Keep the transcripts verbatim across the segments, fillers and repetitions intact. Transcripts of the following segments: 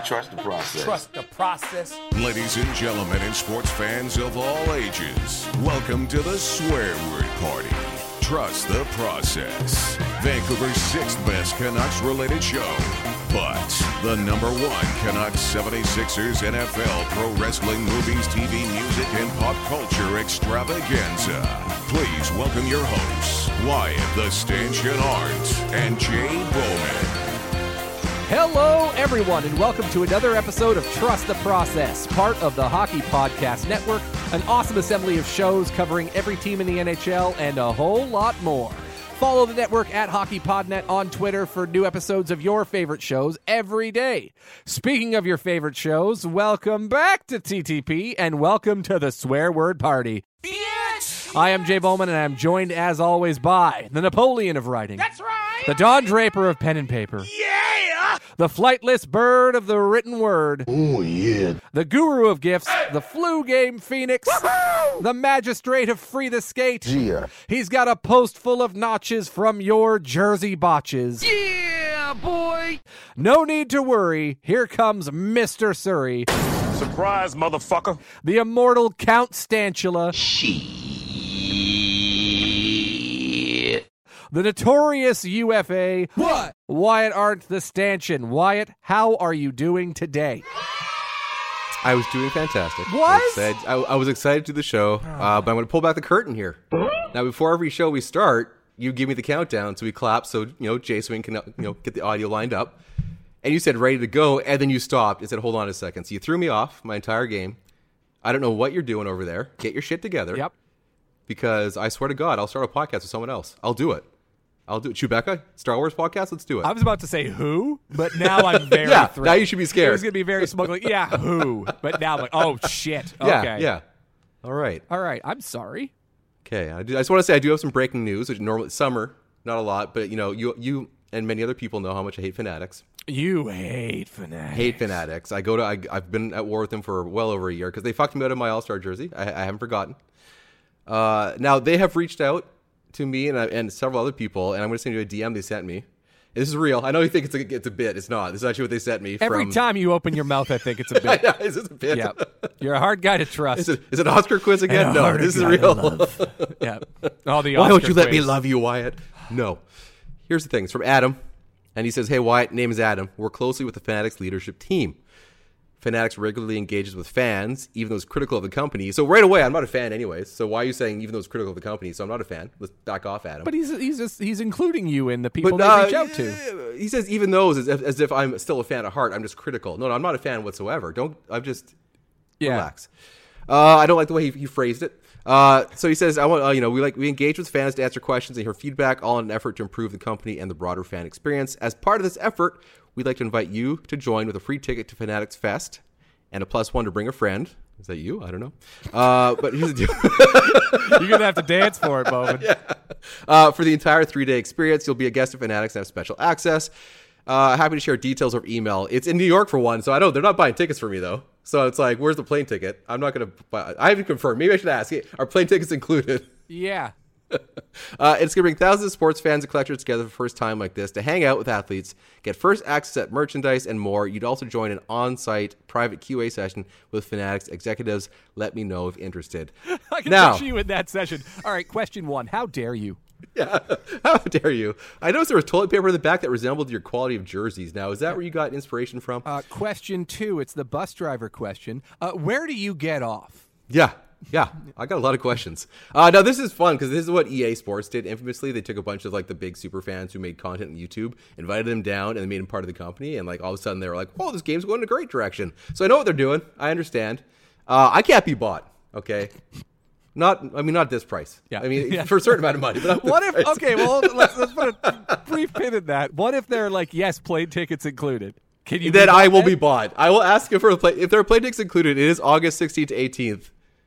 trust the process. Trust the process. Ladies and gentlemen and sports fans of all ages, welcome to the Swear Word Party. Trust the process. Vancouver's sixth best Canucks-related show. But the number one Canucks seventy-sixers N F L pro wrestling, movies, T V, music, and pop culture extravaganza. Please welcome your hosts, Wyatt the Stanchion Arndt and Jay Bowman. Hello, everyone, and welcome to another episode of Trust the Process, part of the Hockey Podcast Network, an awesome assembly of shows covering every team in the N H L and a whole lot more. Follow the network at HockeyPodNet on Twitter for new episodes of your favorite shows every day. Speaking of your favorite shows, welcome back to T T P and welcome to the Swear Word Party. Bitch! I am Jay Bowman, and I'm joined, as always, by the Napoleon of writing. That's right! The Don Draper of pen and paper. Yeah! The flightless bird of the written word. Oh, yeah. The guru of gifts. The flu game phoenix. Woo-hoo! The magistrate of free the skate. Yeah. He's got a post full of notches from your Jersey botches. Yeah, boy! No need to worry. Here comes Mister Surrey. Surprise, motherfucker. The immortal Count Stantula. Shit. The notorious U F A. What? Wyatt Arndt the Stanchion. Wyatt, how are you doing today? I was doing fantastic. What? I was excited, I, I was excited to do the show, uh, but I'm going to pull back the curtain here. Now, before every show we start, you give me the countdown, so we clap, so you know Jason can you know get the audio lined up. And you said ready to go, and then you stopped and said, "Hold on a second." So you threw me off my entire game. I don't know what you're doing over there. Get your shit together. Yep. Because I swear to God, I'll start a podcast with someone else. I'll do it. I'll do it. Chewbacca, Star Wars podcast. Let's do it. I was about to say who, but now I'm very yeah. thrilled. Now you should be scared. It was going to be very smug. Like, yeah, who? But now I'm like, oh shit. Okay. Yeah. Yeah. All right. All right. I'm sorry. Okay, I, do, I just want to say I do have some breaking news. Which normally summer, not a lot, but you know, you you and many other people know how much I hate Fanatics. You hate Fanatics. Hate Fanatics. I go to. I, I've been at war with them for well over a year because they fucked me out of my All Star jersey. I, I haven't forgotten. Uh, now they have reached out to me and I, and several other people, and I'm going to send you a D M they sent me. This is real. I know you think it's a, it's a bit. It's not. This is actually what they sent me. Every from... time you open your mouth, I think it's a bit. yeah, is this a bit? Yeah, you're a hard guy to trust. Is it, is it an Oscar quiz again? And a No, hard this is guy real. to love. Yeah. All the Why Oscar won't you let me quiz. love you, Wyatt? No. Here's the thing. It's from Adam. And he says, "Hey, Wyatt, name is Adam. Work closely with the Fanatics leadership team. Fanatics regularly engages with fans, even though it's critical of the company." So right away, I'm not a fan anyways. So why are you saying even though it's critical of the company? So I'm not a fan. Let's back off, Adam. But he's he's just he's including you in the people But, they uh, reach out to. He says even those as if, as if I'm still a fan at heart. I'm just critical. No, no, I'm not a fan whatsoever. Don't. I'm just Yeah. relax. Uh, I don't like the way he, he phrased it. Uh, so he says, "I want uh, you know we like we engage with fans to answer questions and hear feedback, all in an effort to improve the company and the broader fan experience. As part of this effort, we'd like to invite you to join with a free ticket to Fanatics Fest and a plus one to bring a friend." Is that you? I don't know. Uh, but here's the deal. You're gonna have to dance for it, Bowman. yeah. uh, for the entire three-day experience, you'll be a guest of Fanatics and have special access. Uh, happy to share details over email. It's in New York for one, so I don't. They're not buying tickets for me though. So it's like, where's the plane ticket? I'm not gonna. Buy, I haven't confirmed. Maybe I should ask. Are plane tickets included? Yeah. Uh, it's going to bring thousands of sports fans and collectors together for the first time like this to hang out with athletes, get first access at merchandise and more. You'd also join an on-site private Q A session with Fanatics executives. Let me know if interested. I can Now- picture you in that session. All right, question one. How dare you? Yeah, how dare you? I noticed there was toilet paper in the back that resembled your quality of jerseys. Now, is that where you got inspiration from? Uh, question two. It's the bus driver question. Uh, where do you get off? Yeah. Yeah, I got a lot of questions. Uh, now, this is fun because this is what E A Sports did infamously. They took a bunch of like the big super fans who made content on YouTube, invited them down, and they made them part of the company. And like all of a sudden, they were like, "Whoa, this game's going in a great direction." So I know what they're doing. I understand. Uh, I can't be bought. Okay, not. I mean, not this price. Yeah. I mean, Yeah. for a certain amount of money. But not What this if? price. Okay, well, let's, let's put a brief pin in that. What if they're like, yes, plane tickets included? Can you? Then do I that will then? be bought. I will ask you for a play. If there are play tickets included, it is August sixteenth to eighteenth.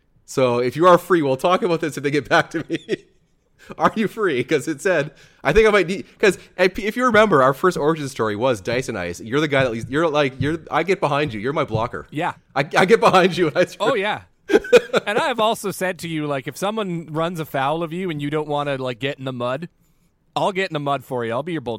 So if you are free, we'll talk about this if they get back to me. Are you free? Because it said, I think I might need, because if you remember, our first origin story was Dyson Ice. You're the guy that, you're like, you're, I get behind you. You're my blocker. Yeah. I, I get behind you. And I Oh, yeah. And I've also said to you, like, if someone runs afoul of you and you don't want to, like, get in the mud, I'll get in the mud for you. I'll be your bulldog.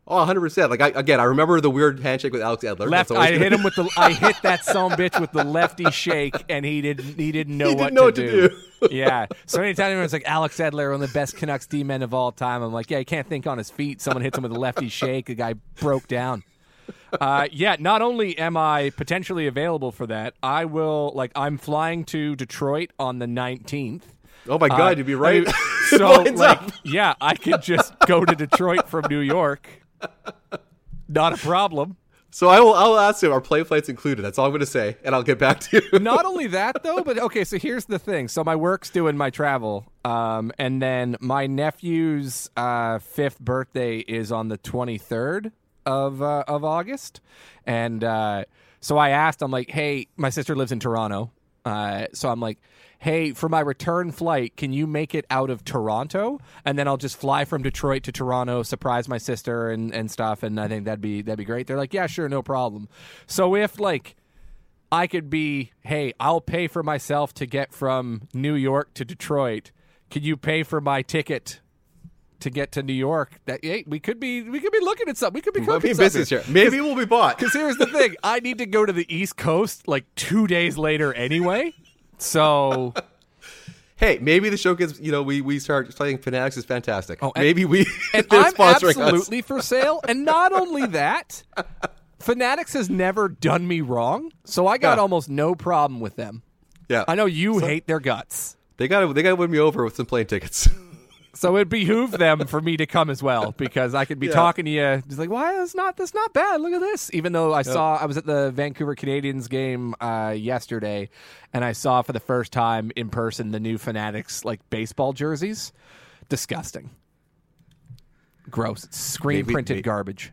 Oh, one hundred percent. Like, I, again, I remember the weird handshake with Alex Edler. Left, That's always I gonna- hit him with the. I hit that son bitch with the lefty shake, and he didn't. He didn't know, He what, didn't know to what to do. do. Yeah. So anytime anyone's like Alex Edler, one of the best Canucks D-men of all time, I'm like, yeah, he can't think on his feet. Someone hits him with a lefty shake. The guy broke down. Uh, yeah. Not only am I potentially available for that, I will. Like, I'm flying to Detroit on the nineteenth. Oh, my God, Uh, you'd be right. I mean, so, Lines like, up. yeah, I could just go to Detroit from New York. Not a problem. So I will I'll ask him, are plane flights included? That's all I'm going to say, and I'll get back to you. Not only that, though, but okay, so here's the thing. So my work's doing my travel, um, and then my nephew's uh, fifth birthday is on the twenty-third of uh, of August. And uh, so I asked, I'm like, hey, my sister lives in Toronto. Uh, so I'm like, hey, for my return flight, can you make it out of Toronto? And then I'll just fly from Detroit to Toronto, surprise my sister and, and stuff. And I think that'd be that'd be great. They're like, yeah, sure, no problem. So if like I could be, hey, I'll pay for myself to get from New York to Detroit. Can you pay for my ticket to get to New York? That hey, we could be we could be looking at something. We could be Might cooking be in something. business here. Maybe we'll be bought. Because here's the thing. I need to go to the East Coast like two days later anyway. So, Hey, maybe the show gets, you know, we, we start playing Fanatics is fantastic. Oh, and- maybe we and they're I'm sponsoring absolutely us. for sale. And not only that, Fanatics has never done me wrong. So I got Yeah. almost no problem with them. Yeah. I know you hate their guts. They got they got to win me over with some plane tickets. So it behooved them for me to come as well, because I could be Yeah. talking to you just like, why that's not that's not bad. Look at this. Even though I saw I was at the Vancouver Canadians game uh, yesterday, and I saw for the first time in person the new Fanatics like baseball jerseys. Disgusting. Gross. It's screen Maybe- printed maybe- garbage.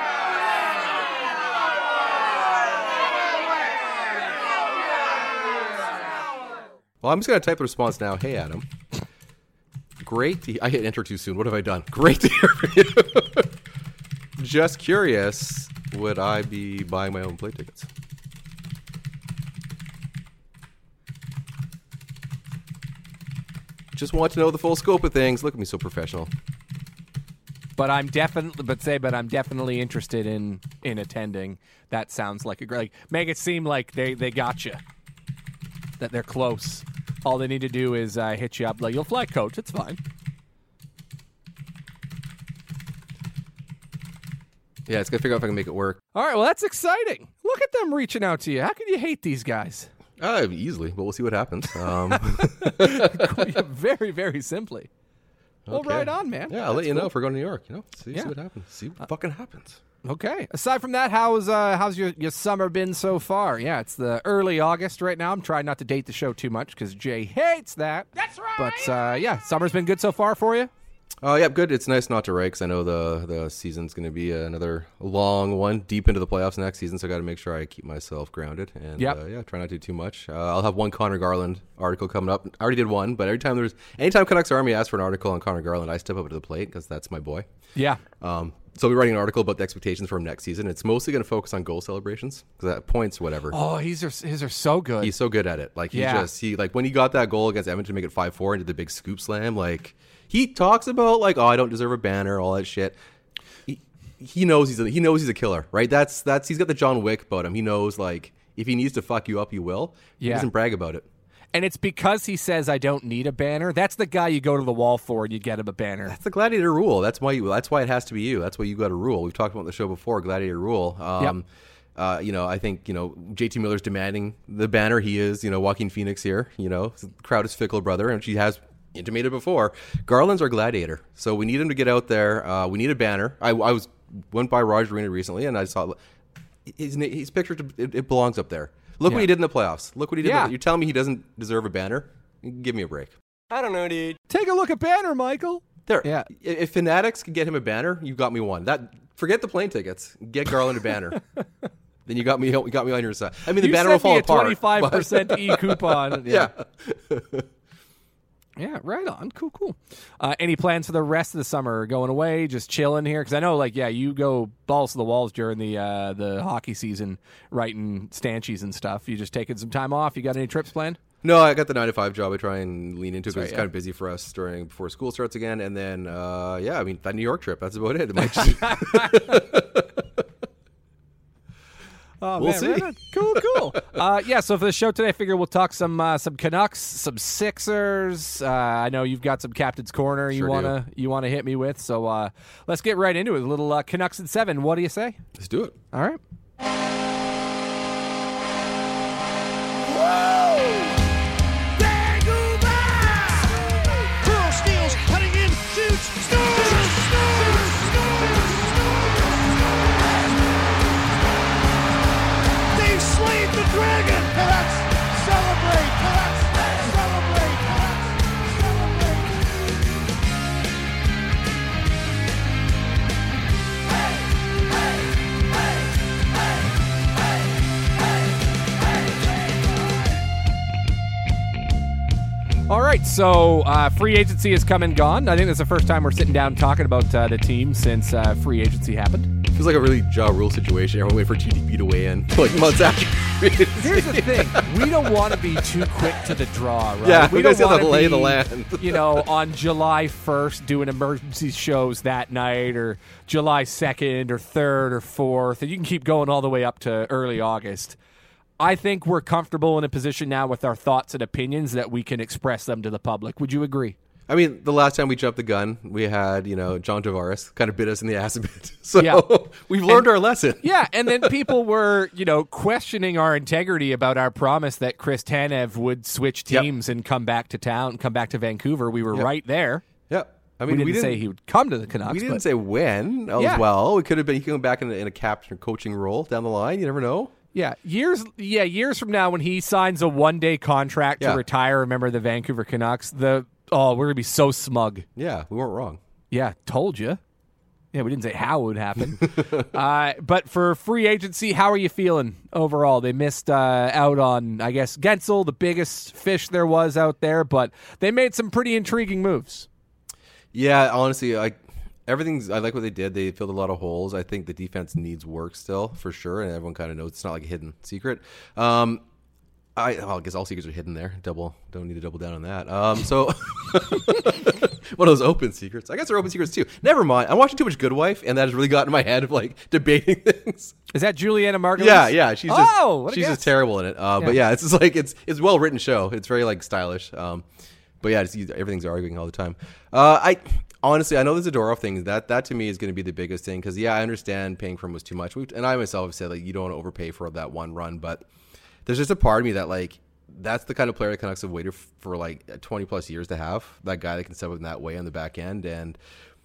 Well, I'm just going to type the response now. Hey, Adam. Great. To, I hit enter too soon. What have I done? Great to hear from you. Just curious, would I be buying my own plane tickets? Just want to know the full scope of things. Look at me, so professional. But I'm definitely, but say, but I'm definitely interested in in attending. That sounds like a great. Like, make it seem like they they got you. That they're close. All they need to do is uh, hit you up. Like, you'll fly coach. It's fine. Yeah, it's going to figure out if I can make it work. All right. Well, that's exciting. Look at them reaching out to you. How can you hate these guys? Uh, easily, but we'll see what happens. Um, very, very simply. Well, okay. right on, man. Yeah, I'll let That's you know cool. if we're going to New York. You know, see, Yeah. see what happens. See what fucking happens. Okay. Aside from that, how's uh, how's your, your summer been so far? Yeah, it's the early August right now. I'm trying not to date the show too much because Jay hates that. That's right. But uh, yeah, summer's been good so far for you. Oh, yeah, good. It's nice not to write because I know the the season's going to be another long one, deep into the playoffs next season. So I got to make sure I keep myself grounded and Yep. uh, yeah, try not to do too much. Uh, I'll have one Connor Garland article coming up. I already did one, but every time there's anytime Canucks Army asks for an article on Connor Garland, I step up to the plate because that's my boy. Yeah. Um, so we're writing an article about the expectations for him next season. It's mostly going to focus on goal celebrations because at points, whatever. Oh, his are his are so good. He's so good at it. Like he Yeah. just he like when he got that goal against Edmonton to make it five four and did the big scoop slam. Like he talks about like, oh, I don't deserve a banner, all that shit. He, he knows he's a, he knows he's a killer, right? That's that's he's got the John Wick about him. He knows like if he needs to fuck you up, he will. He Yeah. doesn't brag about it. And it's because he says I don't need a banner. That's the guy you go to the wall for and you get him a banner. That's the gladiator rule. That's why you. That's why it has to be you. That's why you got a rule. We've talked about the show before, gladiator rule. Um, uh, you know, I think you know J T Miller's demanding the banner. He is, you know, Joaquin Phoenix here. You know, the crowd is fickle, brother, and she has intimated before. Garland's our gladiator, so we need him to get out there. Uh, we need a banner. I, I was went by Rogers Arena recently, and I saw his his picture. It, it belongs up there. Look Yeah. what he did in the playoffs. Look what he did. Yeah. In the, you're telling me he doesn't deserve a banner? Give me a break. I don't know, dude. Take a look at banner, Michael. There. Yeah. If Fanatics can get him a banner, you got me one. That forget the plane tickets. Get Garland a banner. Then you got me. You got me on your side. I mean, the You banner will sent me fall a apart. twenty-five but- percent e coupon. yeah. Yeah, right on. Cool, cool. Uh, any plans for the rest of the summer? Going away, just chilling here? Because I know, like, yeah, you go balls to the walls during the uh, the hockey season, writing stanchies and stuff. You just taking some time off? You got any trips planned? No, I got the nine to five job. I try and lean into it because right, it's yeah. kind of busy for us during before school starts again. And then, uh, yeah, I mean, that New York trip, that's about it. It might just... Oh, We'll man, see. right on. Cool, cool. uh, yeah, so for the show today, I figure we'll talk some uh, some Canucks, some Sixers. Uh, I know you've got some Captain's Corner you Sure wanna you wanna hit me with. So uh, let's get right into it. A little uh, Canucks in seven. What do you say? Let's do it. All right. Pearl steals, cutting in, shoots, scores! They've slayed the dragon! Canucks celebrate! Canucks celebrate! Canucks celebrate! All right, so uh, free agency has come and gone. I think that's the first time we're sitting down talking about uh, the team since uh, free agency happened. Feels like a really Ja Rule situation. Everyone waiting for T D P to weigh in like months after. Here's the thing: we don't want to be too quick to the draw, right? Yeah, we we guys don't got to wanna lay be, the land. you know, on July first doing emergency shows that night, or July second, or third, or fourth, and you can keep going all the way up to early August. I think we're comfortable in a position now with our thoughts and opinions that we can express them to the public. Would you agree? I mean, the last time we jumped the gun, we had, you know, John Tavares kind of bit us in the ass a bit. So Yeah. we've learned And- our lesson. Yeah, and then people were, you know, questioning our integrity about our promise that Chris Tanev would switch Yep. teams and come back to town, come back to Vancouver. We were Yep. right there. Yeah. I We mean, didn't, we didn't, say he would come to the Canucks. we didn't but say when as Yeah. well. It could have been, he could come back in a, in a captain or coaching role down the line. You never know. yeah, years yeah, years from now when he signs a one-day contract Yeah. to retire, remember the Vancouver Canucks, the oh, we're going to be so smug. Yeah, we weren't wrong. Yeah, told you. Yeah, we didn't say how it would happen. uh, but for free agency, how are you feeling overall? They missed uh, out on, I guess, Gensel, the biggest fish there was out there, but they made some pretty intriguing moves. Yeah, honestly, I everything's. I like what they did. They filled a lot of holes. I think the defense needs work still for sure, and everyone kind of knows it's not like a hidden secret. Um, I, well, I guess all secrets are hidden there. Double, don't need to double down on that. Um, so one of those open secrets. I guess they're open secrets too. Never mind. I'm watching too much Good Wife, and that has really gotten in my head of like debating things. Is that Juliana Margulies? Yeah, yeah. She's just, oh, what a she's guess. just terrible in it. Uh, Yeah. But yeah, it's just like it's it's a well written show. It's very like stylish. Um, but yeah, it's, everything's arguing all the time. Uh, I honestly, I know the Zadorov thing. That that to me is going to be the biggest thing because yeah, I understand paying for him was too much. We've, and I myself have said like you don't want to overpay for that one run, but there's just a part of me that like that's the kind of player the Canucks have waited for like twenty plus years to have. That guy that can step up in that way on the back end and.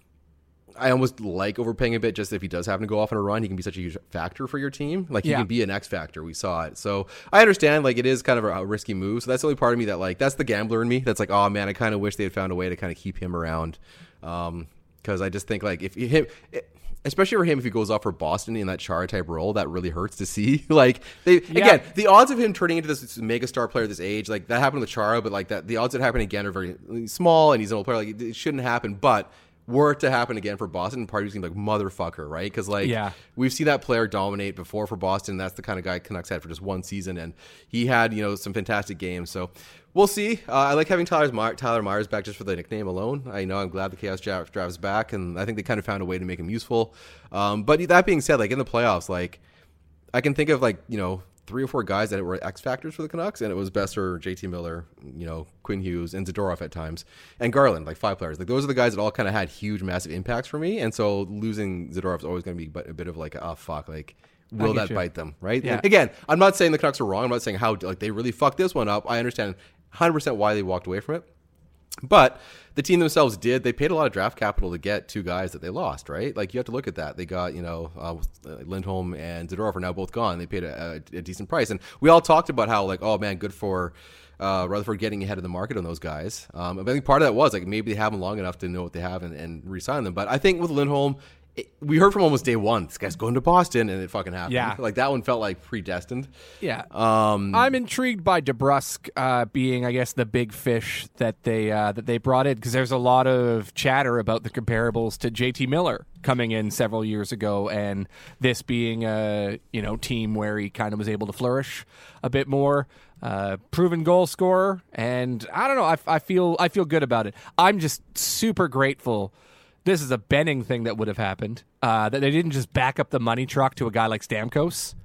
I almost like overpaying a bit just if he does happen to go off on a run, he can be such a huge factor for your team. Like he Yeah. can be an X factor. We saw it. So I understand like it is kind of a, a risky move. So that's the only part of me that like, that's the gambler in me. That's like, oh man, I kind of wish they had found a way to kind of keep him around. Um, cause I just think like if him, especially for him, if he goes off for Boston in that Chara type role, that really hurts to see. like they, again, the odds of him turning into this mega star player at this age, like that happened with Chara, but like that, the odds that happen again are very small and he's an old player. Like it shouldn't happen, but were it to happen again for Boston, Party's gonna be like motherfucker, right? Because like Yeah. we've seen that player dominate before for Boston. That's the kind of guy Canucks had for just one season, and he had you know some fantastic games. So we'll see. Uh, I like having Tyler, My- Tyler Myers back just for the nickname alone. I know I'm glad the Chaos Draft Draft's back, and I think they kind of found a way to make him useful. Um, but that being said, like in the playoffs, like I can think of like you know. three or four guys that were X factors for the Canucks, and it was Besser, J T Miller, you know, Quinn Hughes, and Zadorov at times, and Garland, like five players. Like those are the guys that all kind of had huge, massive impacts for me, and so losing Zadorov is always going to be a bit of like, oh fuck, like will get that you. bite them, right? Yeah. And again, I'm not saying the Canucks are wrong. I'm not saying how like they really fucked this one up. I understand one hundred percent why they walked away from it. But the team themselves did. They paid a lot of draft capital to get two guys that they lost, right? Like, you have to look at that. They got, you know, uh, Lindholm and Zadorov are now both gone. They paid a, a, a decent price. And we all talked about how, like, oh, man, good for uh, Rutherford getting ahead of the market on those guys. Um, but I think part of that was, like, maybe they have them long enough to know what they have and, and re-sign them. But I think with Lindholm, it, we heard from almost day one, this guy's going to Boston, and it fucking happened. Yeah. Like, that one felt like predestined. Yeah. Um, I'm intrigued by DeBrusque uh, being, I guess, the big fish that they uh, that they brought in, because there's a lot of chatter about the comparables to J T Miller coming in several years ago, and this being a you know team where he kind of was able to flourish a bit more. Uh, proven goal scorer, and I don't know. I, I feel I feel good about it. I'm just super grateful. This is a Benning thing that would have happened. Uh, that they didn't just back up the money truck to a guy like Stamkos.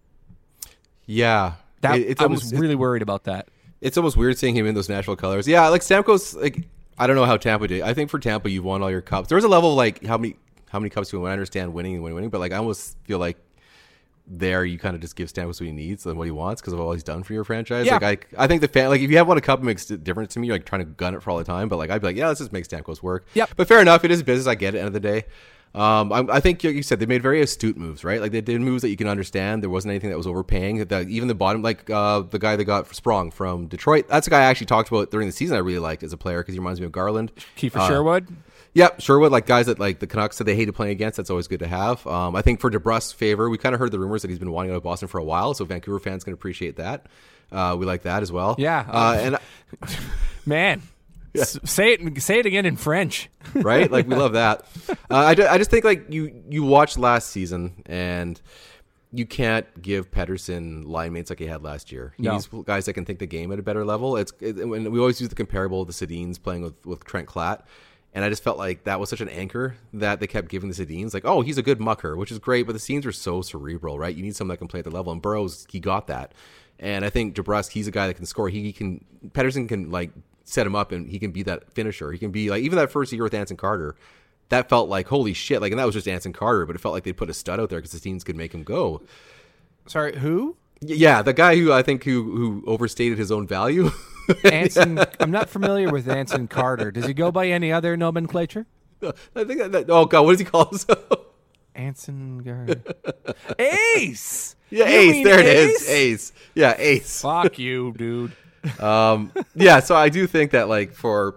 Yeah. That It- it's I almost, was really worried about that. It's almost weird seeing him in those Nashville colors. Yeah, like Stamkos, like I don't know how Tampa did. I think for Tampa, you've won all your cups. There was a level of like how many how many cups do you win? I understand winning and winning, winning, but like I almost feel like there you kind of just give Stamkos what he needs and what he wants because of all he's done for your franchise. Yeah. Like I, I think the fan, like if you have won a cup, it makes a difference to me. You're like trying to gun it for all the time, but like I'd be like, yeah, let's just make Stamkos work. Yep. But fair enough, it is business. I get it. At the end of the day. Um, I, I think like you said they made very astute moves, right? Like they did moves that you can understand. There wasn't anything that was overpaying. That even the bottom, like uh, the guy they got for Sprong from Detroit, that's a guy I actually talked about during the season. I really liked as a player because he reminds me of Garland. Kiefer Uh, Sherwood. Yep, Sherwood, like guys that like the Canucks said they hated playing against. That's always good to have. Um, I think for DeBrusque's favor, we kind of heard the rumors that he's been wanting out of Boston for a while, so Vancouver fans can appreciate that. Uh, we like that as well. Yeah. uh, and Man, s- say it say it again in French. right, like we love that. Uh, I, ju- I just think like you you watched last season and you can't give Pettersson line mates like he had last year. He No. needs guys that can think the game at a better level. It's it, when we always use the comparable of the Sedins playing with, with Trent Klatt. And I just felt like that was such an anchor that they kept giving the Sedins. Like, oh, he's a good mucker, which is great, but the Sedins are so cerebral, right? You need someone that can play at the level. And Burrows, he got that. And I think DeBrusque, he's a guy that can score. He, he can, Pettersson can like set him up and he can be that finisher. He can be like, even that first year with Anson Carter, that felt like, holy shit. Like, and that was just Anson Carter, but it felt like they put a stud out there because the Sedins could make him go. Sorry, who? Yeah, the guy who I think who, who overstated his own value. Anson. I'm not familiar with Anson Carter. Does he go by any other nomenclature? I think that, that, oh God, what does he call himself? Anson Carter. Ace. Yeah, You Ace. mean There it Ace? is. Ace. Yeah, Ace. Fuck you, dude. Um, yeah, so I do think that like for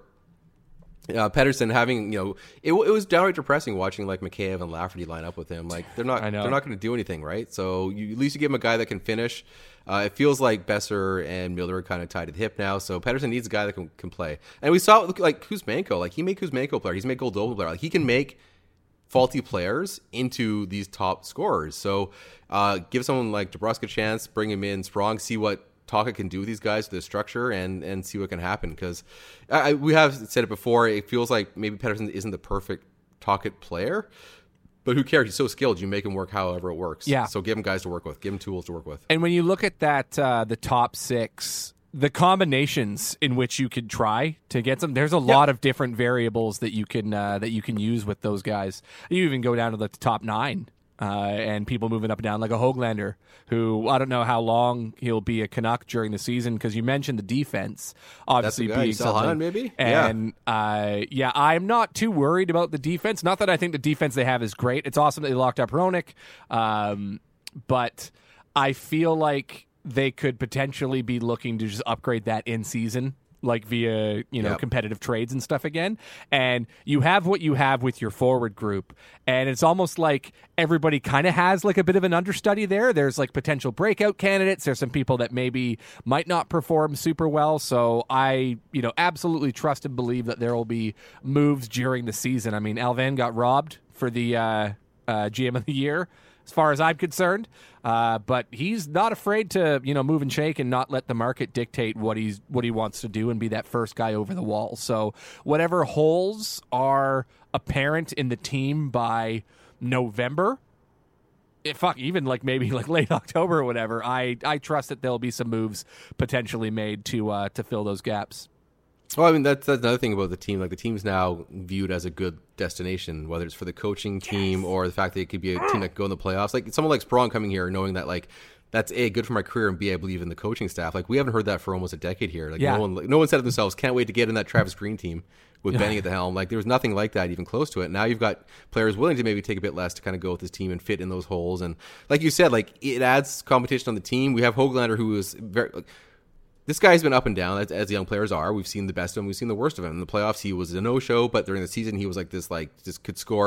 uh, Pettersson having, you know, it, it was downright depressing watching like McKayev and Lafferty line up with him. Like they're not, I know. they're not going to do anything, right? So you, at least you give him a guy that can finish. Uh, it feels like Besser and Miller are kind of tied to the hip now, so Pettersson needs a guy that can, can play. And we saw it, like Kuzmenko, like he made Kuzmenko player, he's made Goldobin player. Like he can make faulty players into these top scorers. So uh, give someone like DeBrusque a chance, bring him in strong, see what Taka can do with these guys, with the structure, and and see what can happen. Because we have said it before, it feels like maybe Pettersson isn't the perfect Tocchet player, but who cares? He's so skilled. You make him work however it works. Yeah. So give him guys to work with. Give him tools to work with. And when you look at that, uh, the top six, the combinations in which you could try to get them, there's a lot of different variables that you can uh, that you can use with those guys. You even go down to the top nine. Uh, and people moving up and down, like a Höglander, who I don't know how long he'll be a Canuck during the season, because you mentioned the defense, obviously That's the guy. being Sell something. Hahn, maybe? And uh, yeah, I'm not too worried about the defense. Not that I think the defense they have is great. It's awesome that they locked up Hronek, um, but I feel like they could potentially be looking to just upgrade that in season, like via, you know, Yep. competitive trades and stuff again. And you have what you have with your forward group. And it's almost like everybody kind of has like a bit of an understudy there. There's like potential breakout candidates. There's some people that maybe might not perform super well. So I, you know, absolutely trust and believe that there will be moves during the season. I mean, Alvan got robbed for the uh, uh, G M of the year, as far as I'm concerned. Uh, but he's not afraid to, you know, move and shake and not let the market dictate what he's what he wants to do and be that first guy over the wall. So whatever holes are apparent in the team by November, if fuck, even like maybe like late October or whatever, I, I trust that there'll be some moves potentially made to uh, to fill those gaps. Well, I mean, that's, that's another thing about the team. Like, the team's now viewed as a good destination, whether it's for the coaching team or the fact that it could be a team that could go in the playoffs. Like, someone like Sprong coming here knowing that, like, that's, A, good for my career, and B, I believe in the coaching staff. Like, we haven't heard that for almost a decade here. Like, Yeah. no one no one said to themselves, can't wait to get in that Travis Green team with Benning at the helm. Like, there was nothing like that even close to it. Now you've got players willing to maybe take a bit less to kind of go with this team and fit in those holes. And like you said, like, it adds competition on the team. We have Höglander, who is very... Like, this guy's been up and down, as, as young players are. We've seen the best of him. We've seen the worst of him. In the playoffs, he was a no-show, but during the season, he was like this, like, just could score.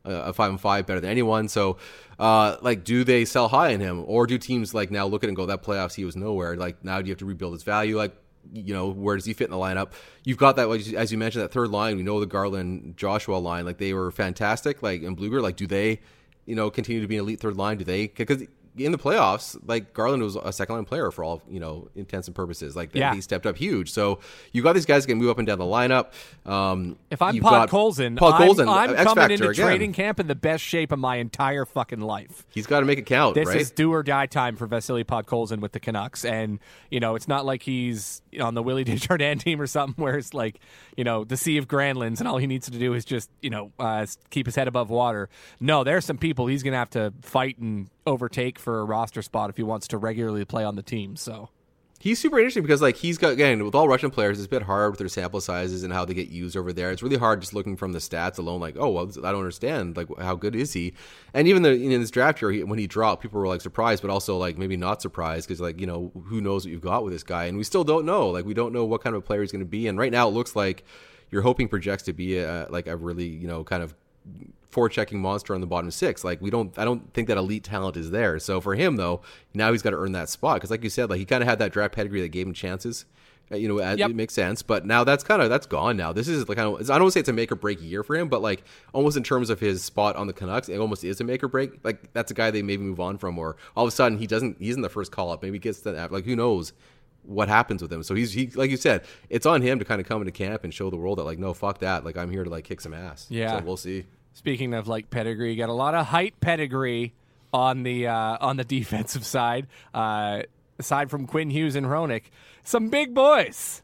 a five and five better than anyone. So, uh, like, do they sell high on him, or do teams like now look at it and go, that playoffs he was nowhere? Like, now do you have to rebuild his value? Like, you know, where does he fit in the lineup? You've got that, like, as you mentioned, that third line. We know the Garland Joshua line, like they were fantastic. Like, and Bluger, like, do they, you know, continue to be an elite third line? Do they? Because in the playoffs, like, Garland was a second line player for all, you know, intents and purposes. Like, yeah. he stepped up huge. So you got these guys that can move up and down the lineup. Um, if I'm Pod Colson, Pod Colson, I'm, I'm coming into again. training camp in the best shape of my entire fucking life. He's got to make it count, this right? is do or die time for Vasily Podkolzin with the Canucks. And, you know, it's not like he's on the Willie Desjardins team or something where it's like, you know, the Sea of Grandlands and all he needs to do is just, you know, uh, keep his head above water. No, there's some people he's going to have to fight and overtake for a roster spot if he wants to regularly play on the team. So he's super interesting because, like, he's got, again, with all Russian players, it's a bit hard with their sample sizes and how they get used over there. It's really hard just looking from the stats alone, like, oh, well, I don't understand, like, how good is he? And even the, in this draft year, he, when he dropped, people were, like, surprised, but also, like, maybe not surprised because, like, you know, who knows what you've got with this guy? And we still don't know. Like, we don't know what kind of a player he's going to be. And right now it looks like you're hoping projects to be, a, like, a really, you know, kind of forechecking monster on the bottom six. Like, we don't, I don't think that elite talent is there. So for him though, now he's got to earn that spot because, like you said, like he kind of had that draft pedigree that gave him chances. Uh, you know, yep. It makes sense. But now that's kind of that's gone. Now this is like kind of, I don't want to say it's a make or break year for him, but like almost in terms of his spot on the Canucks, it almost is a make or break. Like that's a guy they maybe move on from, or all of a sudden he doesn't, he's in the first call up. Maybe he gets to that. Like who knows what happens with him. So he's he like you said, it's on him to kind of come into camp and show the world that like no, fuck that. Like I'm here to like kick some ass. Yeah, so we'll see. Speaking of like pedigree, you got a lot of height pedigree on the uh, on the defensive side. Uh, aside from Quinn Hughes and Hronik, some big boys.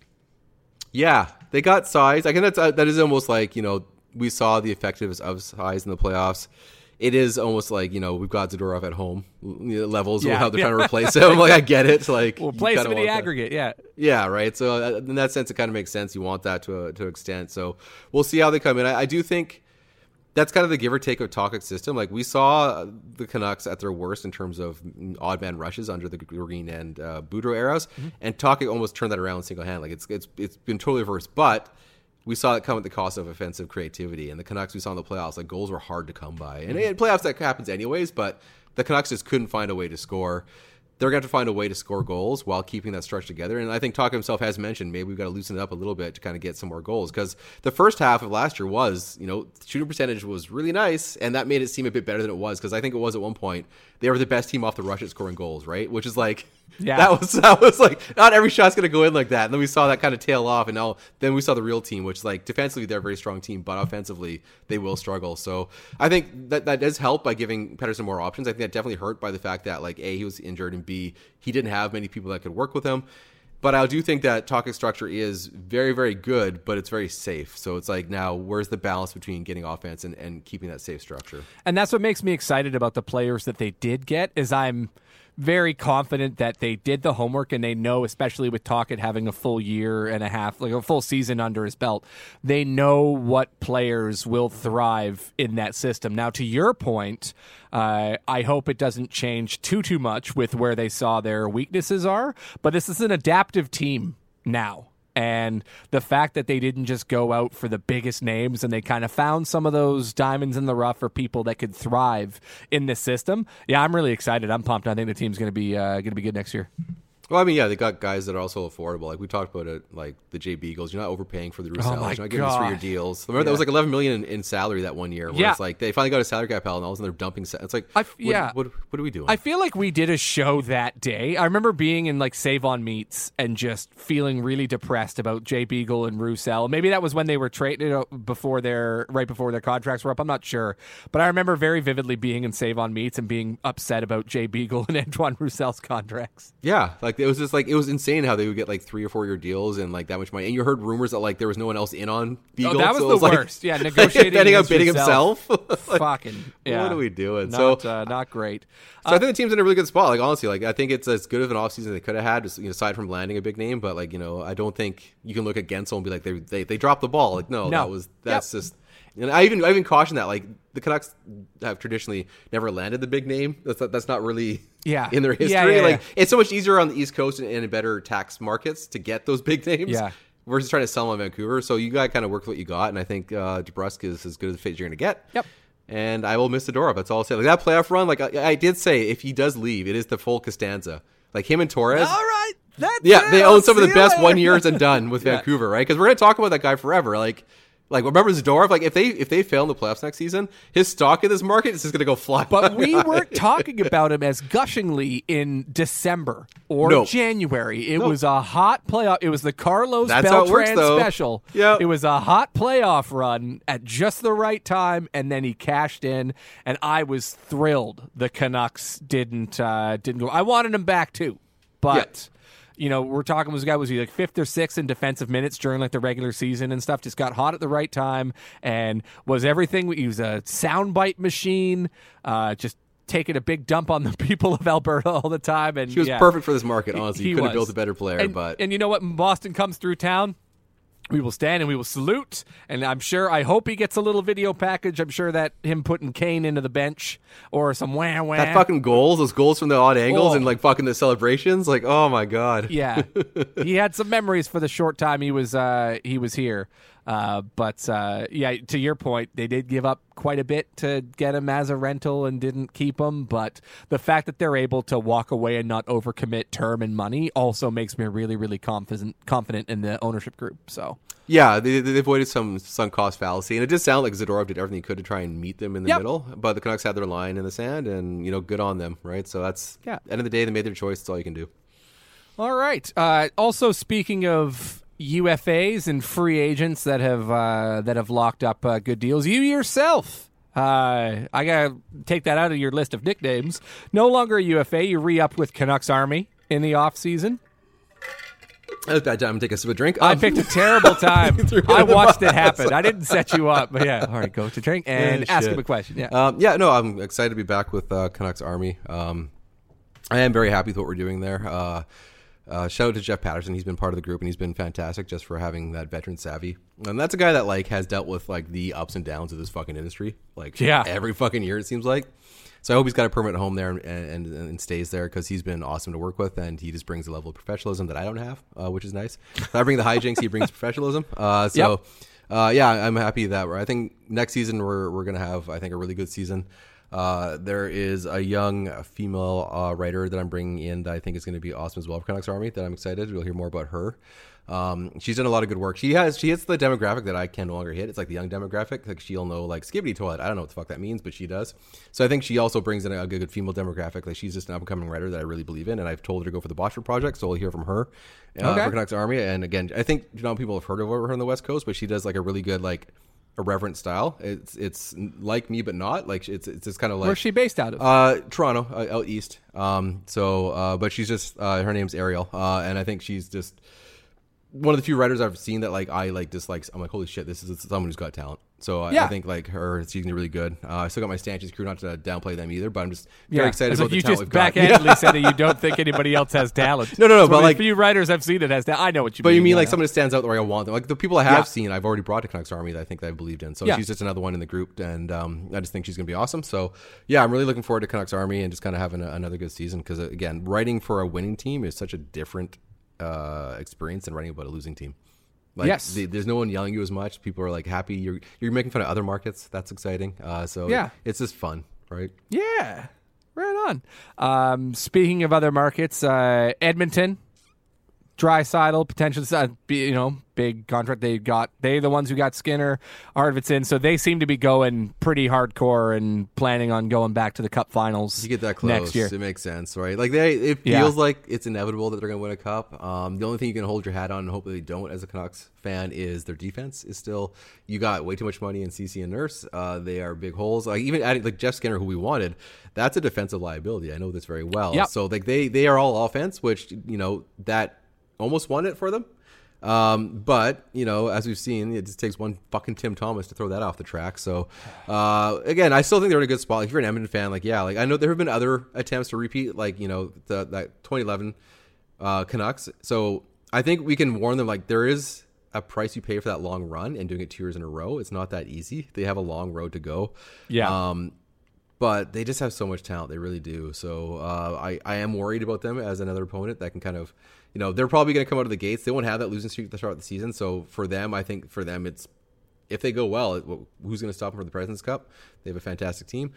Yeah, they got size. I think that's uh, that is almost like, you know, we saw the effectiveness of size in the playoffs. It is almost like, you know, we've got Zadorov at home levels yeah. of how they're trying to replace him. Like I get it. Like we'll place him in the aggregate. That. Yeah. Yeah. Right. So uh, in that sense, it kind of makes sense. You want that to a, to an extent. So we'll see how they come in. I, I do think that's kind of the give or take of Tocchet's system. Like we saw the Canucks at their worst in terms of odd man rushes under the Green and uh, Boudreau eras, mm-hmm. and Tocchet almost turned that around single handed. Like it's it's it's been totally reversed, but we saw it come at the cost of offensive creativity. And the Canucks we saw in the playoffs, like goals were hard to come by. And in playoffs that happens anyways, but the Canucks just couldn't find a way to score. They're going to have to find a way to score goals while keeping that structure together. And I think Tocchet himself has mentioned maybe we've got to loosen it up a little bit to kind of get some more goals. Because the first half of last year was, you know, shooting percentage was really nice, and that made it seem a bit better than it was. Because I think it was at one point they were the best team off the rush at scoring goals, right? Which is like, yeah, that was that was like not every shot's going to go in like that. And then we saw that kind of tail off, and now then we saw the real team, which like defensively they're a very strong team, but offensively they will struggle. So I think that that does help by giving Pettersson more options. I think that definitely hurt by the fact that like A, he was injured, and B, he didn't have many people that could work with him. But I do think that Tocchet's structure is very, very good, but it's very safe. So it's like now where's the balance between getting offense and, and keeping that safe structure? And that's what makes me excited about the players that they did get is I'm very confident that they did the homework and they know, especially with Tocchet having a full year and a half, like a full season under his belt, they know what players will thrive in that system. Now, to your point, uh, I hope it doesn't change too, too much with where they saw their weaknesses are, but this is an adaptive team now. And the fact that they didn't just go out for the biggest names and they kind of found some of those diamonds in the rough for people that could thrive in this system. Yeah, I'm really excited. I'm pumped. I think the team's going to be uh, going to be good next year. Well, I mean, yeah, they got guys that are also affordable. Like we talked about it, like the Jay Beagles. You're not overpaying for the Roussel. Oh You're not giving God. three-year deals. Remember, Yeah. that was like eleven million dollars in, in salary that one year. Where Yeah. it's like they finally got a salary cap hell, and all of a sudden they're dumping. Sa- it's like, I, what, yeah. what, what are we doing? I feel like we did a show that day. I remember being in like Save on Meats and just feeling really depressed about Jay Beagle and Roussel. Maybe that was when they were traded before their right before their contracts were up. I'm not sure, but I remember very vividly being in Save on Meats and being upset about Jay Beagle and Antoine Roussel's contracts. Yeah, like it was just like it was insane how they would get like three or four year deals and like that much money. And you heard rumors that like there was no one else in on Beagle. Oh, that was so the it was, like, worst. Yeah, negotiating ending up against bidding yourself. himself. Like, Fucking yeah. what are we doing? Not, so uh, not great. So I think the team's in a really good spot. Like honestly, like I think it's as good of an offseason they could have had, just, you know, aside from landing a big name. But like you know, I don't think you can look at Gensel and be like they they, they dropped the ball. Like no, No. that was that's Yep. just. And I even I even caution that like the Canucks have traditionally never landed the big name. That's not, that's not really Yeah. in their history. Yeah, yeah, like yeah. it's so much easier on the East Coast and in better tax markets to get those big names. Yeah. we're just trying to sell him on Vancouver. So you got to kind of work with what you got, and I think uh, DeBrusk is as good as a fit you're going to get. Yep. And I will miss Zadorov. That's all I'll say. Like that playoff run, like I, I did say, if he does leave, it is the full Costanza. Like him and Torres. All right. That's yeah, it. they I'll own some of see the you best later. one years and done with Yeah. Vancouver, right? Because we're going to talk about that guy forever. Like, like remember Zadorov? Like if they if they fail in the playoffs next season, his stock in this market is just going to go fly. But we high. weren't talking about him as gushingly in December or No. January. It No. was a hot playoff. It was the Carlos That's how it works, Beltran though. special. Yep. It was a hot playoff run at just the right time, and then he cashed in, and I was thrilled the Canucks didn't uh, didn't go. I wanted him back too, but. You know, we're talking this guy was he like fifth or sixth in defensive minutes during like the regular season and stuff. Just got hot at the right time and was everything. He was a soundbite machine, uh, just taking a big dump on the people of Alberta all the time. And He was yeah, perfect for this market. Honestly, he you couldn't have was. built a better player. And, but and you know what? When Boston comes through town, we will stand and we will salute. And I'm sure, I hope he gets a little video package. I'm sure that him putting Kane into the bench or some wah wah. that fucking goals, those goals from the odd angles Oh. and like fucking the celebrations, like oh my god. Yeah, he had some memories for the short time he was uh, he was here. Uh, but uh, yeah, to your point, they did give up quite a bit to get him as a rental and didn't keep him. But the fact that they're able to walk away and not overcommit term and money also makes me really, really confident confident in the ownership group. So Yeah, they, they avoided some sunk cost fallacy, and it did sound like Zadorov did everything he could to try and meet them in the Yep. middle. But the Canucks had their line in the sand, and you know, good on them, right? So that's Yeah. end of the day, they made their choice. That's all you can do. all right. Uh, also, speaking of U F As and free agents that have uh, that have locked up uh, good deals, you yourself. Uh, I gotta take that out of your list of nicknames. No longer a U F A. You re-upped with Canucks Army in the off season. That was a bad time to take a sip of drink. I Um, picked a terrible time. Threw it I in the watched it bus. happen. I didn't set you up, but yeah. All right, go to drink and Yeah, ask shit. him a question. Yeah. Um, yeah, no, I'm excited to be back with uh, Canucks Army. Um, I am very happy with what we're doing there. Uh, uh, shout out to Jeff Patterson. He's been part of the group, and he's been fantastic just for having that veteran savvy. And that's a guy that like has dealt with like the ups and downs of this fucking industry, like Yeah. every fucking year it seems like. So I hope he's got a permanent home there and, and, and stays there because he's been awesome to work with, and he just brings a level of professionalism that I don't have, uh, which is nice. So I bring the hijinks, he brings professionalism. Uh, so. Yep. Uh, yeah, I'm happy that we're, I think next season we're we're gonna have I think a really good season. Uh, there is a young female uh, writer that I'm bringing in that I think is going to be awesome as well for Canucks Army. That I'm excited. We'll hear more about her. Um, she's done a lot of good work. She has she hits the demographic that I can no longer hit. It's like the young demographic. Like she'll know like skibbity toilet. I don't know what the fuck that means, but she does. So I think she also brings in a good, good female demographic. Like she's just an up and coming writer that I really believe in, and I've told her to go for the Botchford project. So we'll hear from her uh, Okay. for Canucks Army. And again, I think you know people have heard of her on the West Coast, but she does like a really good like irreverent style. It's it's like me, but not like it's it's just kind of like Where's she based out of? uh, Toronto, uh, out east. Um, so, uh, but she's just uh, her name's Ariel, uh, and I think she's just one of the few writers I've seen that like I like dislikes. I'm like, holy shit, this is someone who's got talent. So I, Yeah. I think like her, she's gonna be really good. Uh, I still got my Stanches crew, not to downplay them either, but I'm just very yeah. excited As about if the you talent just we've got. backhandedly Yeah. said that you don't think anybody else has talent. No, no, no, So but the like- few writers I've seen that has talent. I know what you But mean. you mean yeah. like someone that stands out the way I want them? Like the people I have Yeah. seen, I've already brought to Canucks Army that I think that I believed in. So Yeah. she's just another one in the group, and um, I just think she's going to be awesome. So yeah, I'm really looking forward to Canucks Army and just kind of having a, another good season because again, writing for a winning team is such a different uh, experience than writing about a losing team. Like, Yes. the, there's no one yelling you as much. People are like happy. You're you're making fun of other markets. That's exciting. Uh, so Yeah. it's just fun, right? Yeah, right on. Um, speaking of other markets, uh, Edmonton, Draisaitl, potential, uh, be- you know, big contract they got. They the ones who got Skinner, Arvidsson, so they seem to be going pretty hardcore and planning on going back to the Cup Finals. You get that close, next year. it makes sense, right? Like they, it Yeah. feels like it's inevitable that they're going to win a cup. Um, the only thing you can hold your hat on and hope that they don't, as a Canucks fan, is their defense is still. You got way too much money in C C and Nurse. Uh, they are big holes. Like even adding like Jeff Skinner, who we wanted, that's a defensive liability. I know this very well. Yep. So like they they are all offense, which you know that almost won it for them. Um, but you know, as we've seen, it just takes one fucking Tim Thomas to throw that off the track. So, uh, again, I still think they're in a good spot. Like, if you're an Edmonton fan, like, yeah, like I know there have been other attempts to repeat, like, you know, the, that twenty eleven, uh, Canucks. So I think we can warn them, like, there is a price you pay for that long run, and doing it two years in a row, it's not that easy. They have a long road to go. Yeah. Um, but they just have so much talent. They really do. So uh, I, I am worried about them as another opponent that can kind of, you know, they're probably going to come out of the gates. They won't have that losing streak at the start of the season. So for them, I think for them, it's, if they go well, it, who's going to stop them for the President's Cup? They have a fantastic team.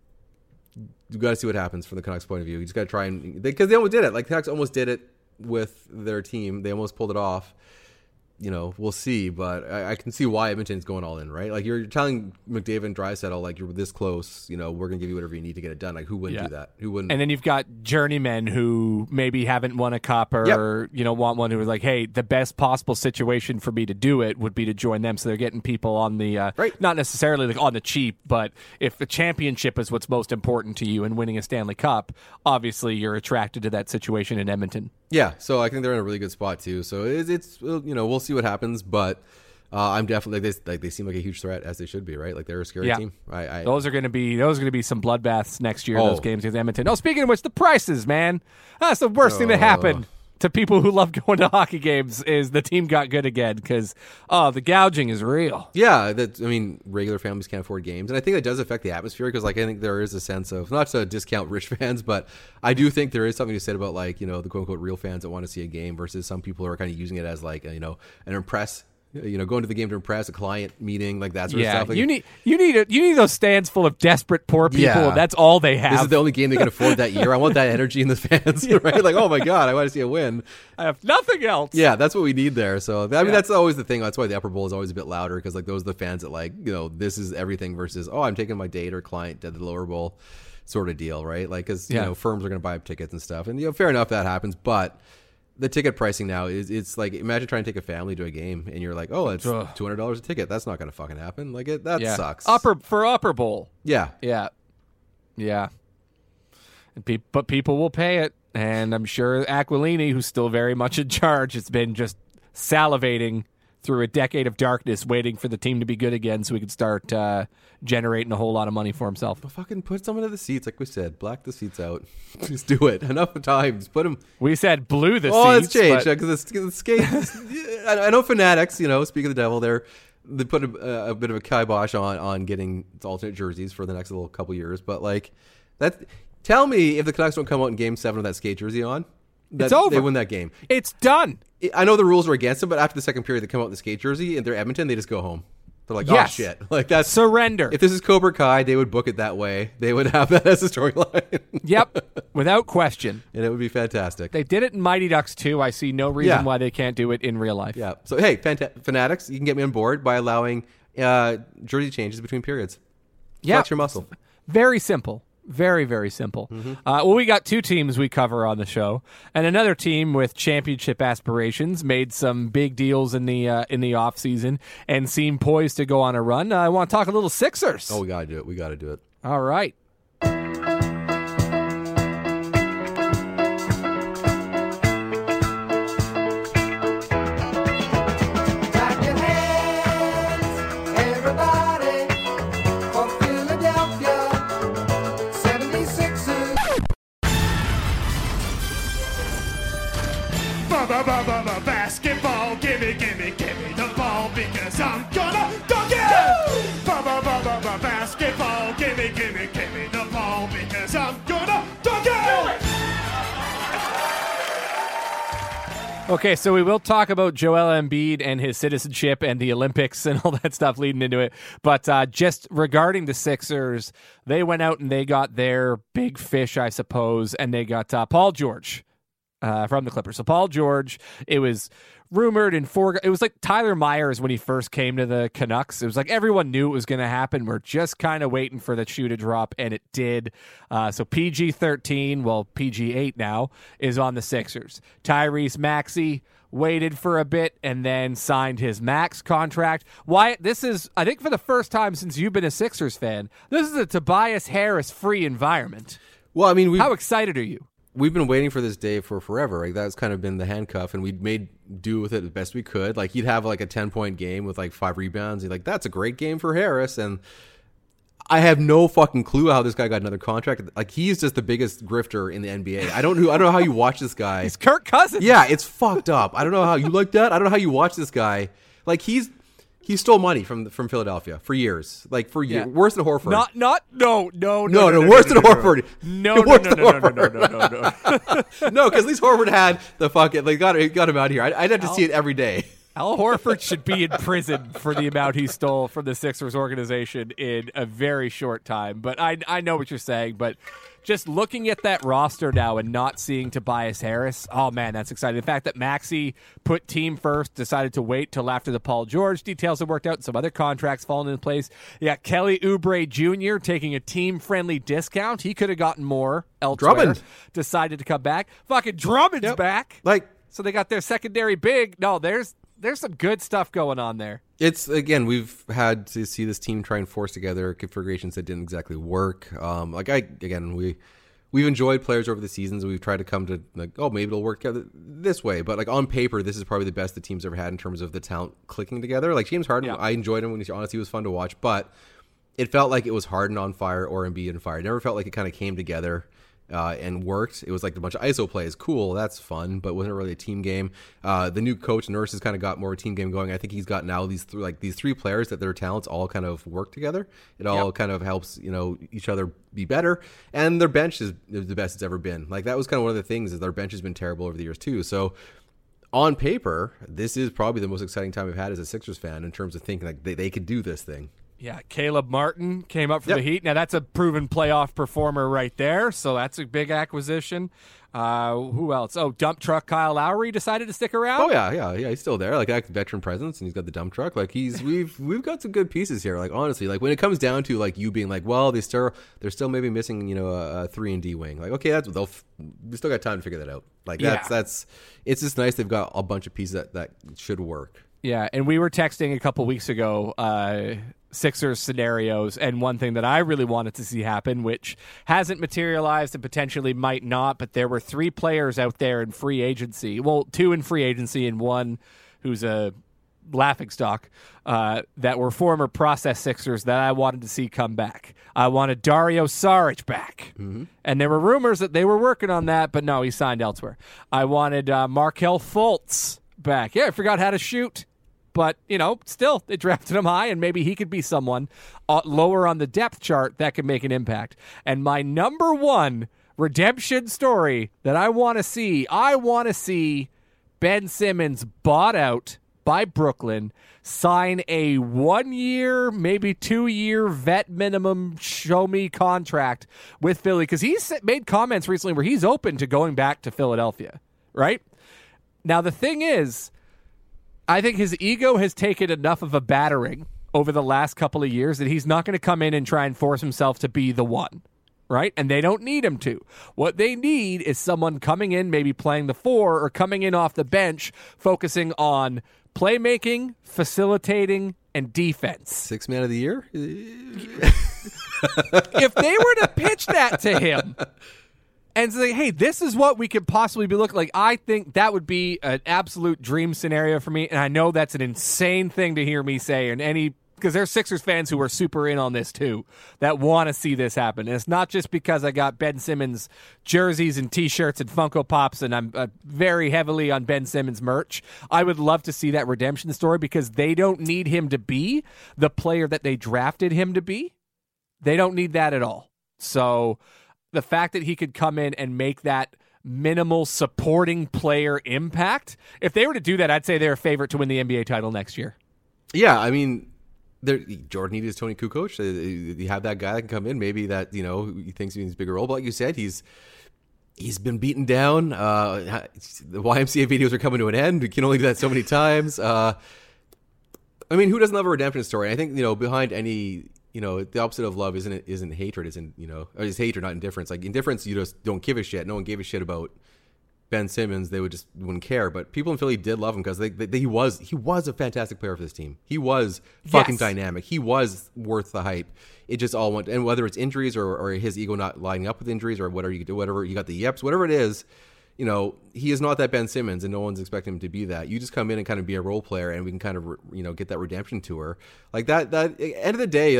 You've got to see what happens from the Canucks' point of view. You just got to try and, because they, they almost did it. Like the Canucks almost did it with their team. They almost pulled it off. You know, we'll see, but I, I can see why Edmonton's going all in, right? Like you're telling McDavid and Draisaitl, like you're this close, you know, we're going to give you whatever you need to get it done. Like who wouldn't Yeah. do that? Who wouldn't? And then you've got journeymen who maybe haven't won a cup or, Yep. you know, want one who is like, hey, the best possible situation for me to do it would be to join them. So they're getting people on the, uh, Right. not necessarily like on the cheap, but if the championship is what's most important to you and winning a Stanley Cup, obviously you're attracted to that situation in Edmonton. Yeah, so I think they're in a really good spot too. So it's, it's you know, we'll see what happens, but uh, I'm definitely like they, like they seem like a huge threat, as they should be, right? Like they're a scary Yeah. team. I, I Those are going to be those are going to be some bloodbaths next year. Oh. Those games against Edmonton. Oh, speaking of which, the prices, man, that's the worst thing that happened to people who love going to hockey games. Is the team got good again? Because oh, the gouging is real. Yeah, that I mean, regular families can't afford games, and I think that does affect the atmosphere because, like, I think there is a sense of not to discount rich fans, but I do think there is something to say about like you know the quote unquote real fans that want to see a game versus some people who are kind of using it as like a, you know an impress. You know, going to the game to impress a client meeting, like that sort Yeah, of stuff. Like, you need you need a, you need those stands full of desperate poor people. Yeah. That's all they have. this is the only game they can afford that year. I want that energy in the fans, right? Like, oh my god, I want to see a win. I have nothing else. Yeah, that's what we need there. So I mean, Yeah. that's always the thing. That's why the upper bowl is always a bit louder because like those are the fans that like you know this is everything versus oh I'm taking my date or client to the lower bowl sort of deal, right? Like because Yeah. you know firms are going to buy up tickets and stuff, and you know fair enough that happens, but the ticket pricing now is it's like imagine trying to take a family to a game and you're like oh it's Ugh. two hundred dollars a ticket. That's not going to fucking happen. Like it that Yeah. sucks. Upper for upper bowl. yeah. Yeah, yeah. And pe- but people will pay it, and I'm sure Aquilini, who's still very much in charge, has been just salivating through a decade of darkness, waiting for the team to be good again, so he could start uh, generating a whole lot of money for himself. But fucking put someone in the seats, like we said. Black the seats out. Just do it. Enough of times. Put them. We said blue the Oh, seats. it's changed but- because the, the skate. I I know Fanatics. You know, speak of the devil, they're they put a, a bit of a kibosh on on getting alternate jerseys for the next little couple years. But like that, tell me if the Canucks don't come out in Game Seven with that skate jersey on, that It's over. They win that game. It's done. I know the rules were against them, but after the second period, they come out in the skate jersey and they're Edmonton. They just go home. They're like, Yes. oh shit, like that's Surrender. If this is Cobra Kai, they would book it that way. They would have that as a storyline. Yep, without question. And it would be fantastic. They did it in Mighty Ducks too. I see no reason Yeah. why they can't do it in real life. Yeah. So hey, Fanta- Fanatics, you can get me on board by allowing uh, jersey changes between periods. Yeah. Flex your muscle. Very simple. Very, very simple. Mm-hmm. Uh, well, we got two teams we cover on the show, and another team with championship aspirations made some big deals in the uh, in the off season and seem poised to go on a run. Uh, I want to talk a little Sixers. Oh, we gotta do it. We gotta do it. All right. Clap your hands, everybody, for Philadelphia seventy-sixers. Ba ba ba ba ba basketball, gimme, gimme, gimme the ball because I'm gonna dunk it. Ba ba ba ba ba basketball, gimme, gimme, gimme the ball because I'm gonna dunk it. Okay, so we will talk about Joel Embiid and his citizenship and the Olympics and all that stuff leading into it. But uh, just regarding the Sixers, they went out and they got their big fish, I suppose, and they got uh, Paul George uh, from the Clippers. So Paul George, it was rumored in four. It was like Tyler Myers when he first came to the Canucks. It was like everyone knew it was going to happen. We're just kind of waiting for the shoe to drop, and it did. Uh, so P G thirteen, well P G eight now, is on the Sixers. Tyrese Maxey waited for a bit and then signed his max contract. Wyatt, this is, I think for the first time since you've been a Sixers fan, this is a Tobias Harris free environment. Well, I mean, we How excited are you? we've been waiting for this day for forever. Like that's kind of been the handcuff, and we made do with it the best we could. Like he'd have like a ten point game with like five rebounds. He's like, that's a great game for Harris, and I have no fucking clue how this guy got another contract. Like he's just the biggest grifter in the N B A. I don't know. I don't know how you watch this guy. He's Kirk Cousins. Yeah, it's fucked up. I don't know how you like that. I don't know how you watch this guy. Like he's He stole money from from Philadelphia for years, like for years, Yeah. worse than Horford. Not, not, no, no, no, no, no, worse than Horford. No, no, Worse no, than no, no, no, Horford. no, no, no, no. No, because at least Horford had the fucking like got got him out here. I'd, I'd have to see it every day. Al Horford should be in prison for the amount he stole from the Sixers organization in a very short time. But I, I know what you're saying. But just looking at that roster now and not seeing Tobias Harris, oh, man, that's exciting. The fact that Maxey put team first, decided to wait till after the Paul George details have worked out and some other contracts fallen into place. You got Kelly Oubre Junior taking a team-friendly discount. He could have gotten more elsewhere. Drummond. Decided to come back. Fucking Drummond's Yep. back. Like So they got their secondary big. No, there's there's some good stuff going on there. it's again, we've had to see this team try and force together configurations that didn't exactly work. Um, like I again, we we've enjoyed players over the seasons. We've tried to come to like, oh, maybe it'll work together this way. But like on paper, this is probably the best the team's ever had in terms of the talent clicking together. Like James Harden, Yeah. I enjoyed him when he honestly was fun to watch, but it felt like it was Harden on fire or Embiid on fire. It never felt like it kind of came together. Uh, and worked. It was like a bunch of I S O plays. Cool, that's fun, but wasn't really a team game. Uh, the new coach Nurse has kind of got more of a team game going. I think he's got now these th- like these three players that their talents all kind of work together. It all Yep. kind of helps you know each other be better. And their bench is, is the best it's ever been. Like that was kind of one of the things is their bench has been terrible over the years too. So on paper, this is probably the most exciting time I've had as a Sixers fan in terms of thinking like they, they could do this thing. Yeah, Caleb Martin came up from Yep. the Heat. Now, that's a proven playoff performer right there, so that's a big acquisition. Uh, who else? Oh, dump truck Kyle Lowry decided to stick around? Oh yeah, yeah, yeah. He's still there. Like that veteran presence, and he's got the dump truck. Like he's we've we've got some good pieces here. Like honestly, like when it comes down to like you being like, well, they still they're still maybe missing you know a, a three and D wing. Like okay, that's they'll f- we still got time to figure that out. Like that's Yeah. that's it's just nice. They've got a bunch of pieces that that should work. Yeah, and we were texting a couple weeks ago uh, Sixers scenarios, and one thing that I really wanted to see happen, which hasn't materialized and potentially might not, but there were three players out there in free agency. Well, two in free agency and one who's a laughingstock uh, that were former process Sixers that I wanted to see come back. I wanted Dario Saric back. Mm-hmm. And there were rumors that they were working on that, but no, he signed elsewhere. I wanted uh, Markelle Fultz back. Yeah, I forgot how to shoot. But, you know, still, they drafted him high, and maybe he could be someone uh, lower on the depth chart that could make an impact. And my number one redemption story that I want to see, I want to see Ben Simmons bought out by Brooklyn, sign a one-year, maybe two-year vet minimum show-me contract with Philly, because he's made comments recently where he's open to going back to Philadelphia, right? Now, the thing is, I think his ego has taken enough of a battering over the last couple of years that he's not going to come in and try and force himself to be the one, right? And they don't need him to. What they need is someone coming in, maybe playing the four, or coming in off the bench, focusing on playmaking, facilitating, and defense. Six man of the year. If they were to pitch that to him and say, hey, this is what we could possibly be looking like, I think that would be an absolute dream scenario for me. And I know that's an insane thing to hear me say, and any because there's Sixers fans who are super in on this too, that want to see this happen. And it's not just because I got Ben Simmons jerseys and T-shirts and Funko Pops, and I'm uh, very heavily on Ben Simmons merch. I would love to see that redemption story because they don't need him to be the player that they drafted him to be. They don't need that at all. So the fact that he could come in and make that minimal supporting player impact, if they were to do that, I'd say they're a favorite to win the N B A title next year. Yeah, I mean, there, Jordan needed his Tony Kukoc. You have that guy that can come in. Maybe that you know he thinks he needs a bigger role. But like you said, he's he's been beaten down. Uh, the Y M C A videos are coming to an end. We can only do that so many times. Uh, I mean, who doesn't love a redemption story? I think you know behind any. You know, the opposite of love isn't isn't hatred, isn't, you know, or is hatred, not indifference. Like indifference, you just don't give a shit. No one gave a shit about Ben Simmons. They would just wouldn't care. But people in Philly did love him because they, they, he was he was a fantastic player for this team. He was fucking Yes. dynamic. He was worth the hype. It just all went, and whether it's injuries or, or his ego not lining up with injuries or whatever you do, whatever you got the yeps, whatever it is. You know, he is not that Ben Simmons, and no one's expecting him to be that. You just come in and kind of be a role player, and we can kind of, you know, get that redemption tour like that. That end of the day, like